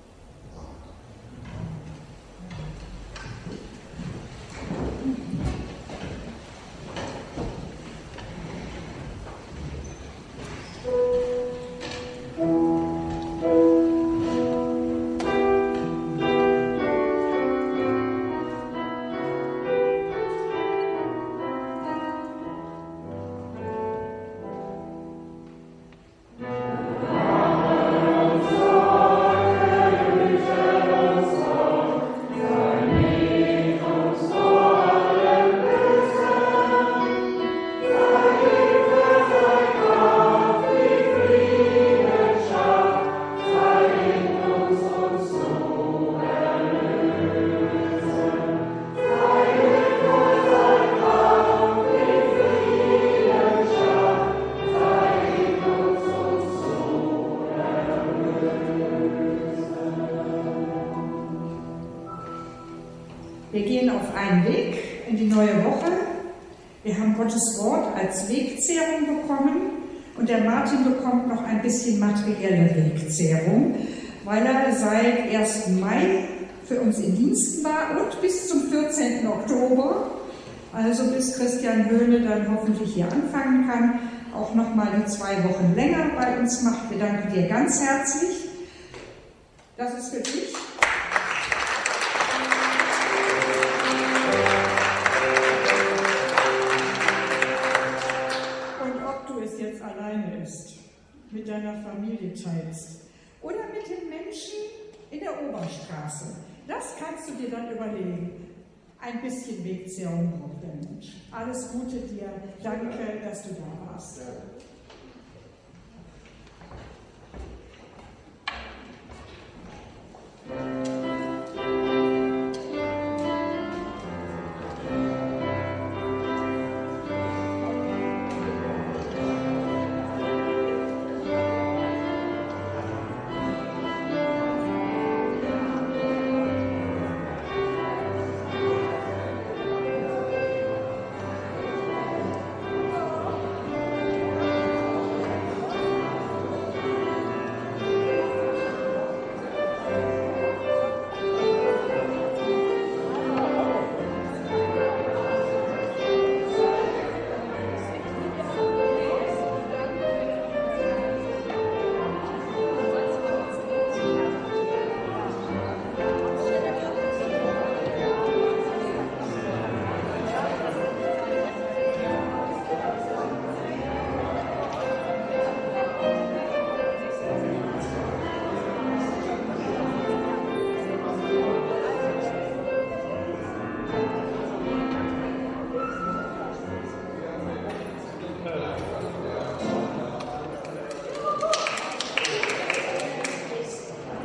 Wir gehen auf einen Weg in die neue Woche. Wir haben Gottes Wort als Wegzehrung bekommen und der Martin bekommt noch ein bisschen materielle Wegzehrung, weil er seit 1. Mai für uns in Diensten war und bis zum 14. Oktober, also bis Christian Höhne dann hoffentlich hier anfangen kann, auch nochmal die 2 Wochen länger bei uns macht. Wir danken dir ganz herzlich. Das ist für dich. mit deiner Familie teilst oder mit den Menschen in der Oberstraße. Das kannst du dir dann überlegen. Ein bisschen Wegzehrung braucht der Mensch. Alles Gute dir. Danke, dass du da warst.
Ja.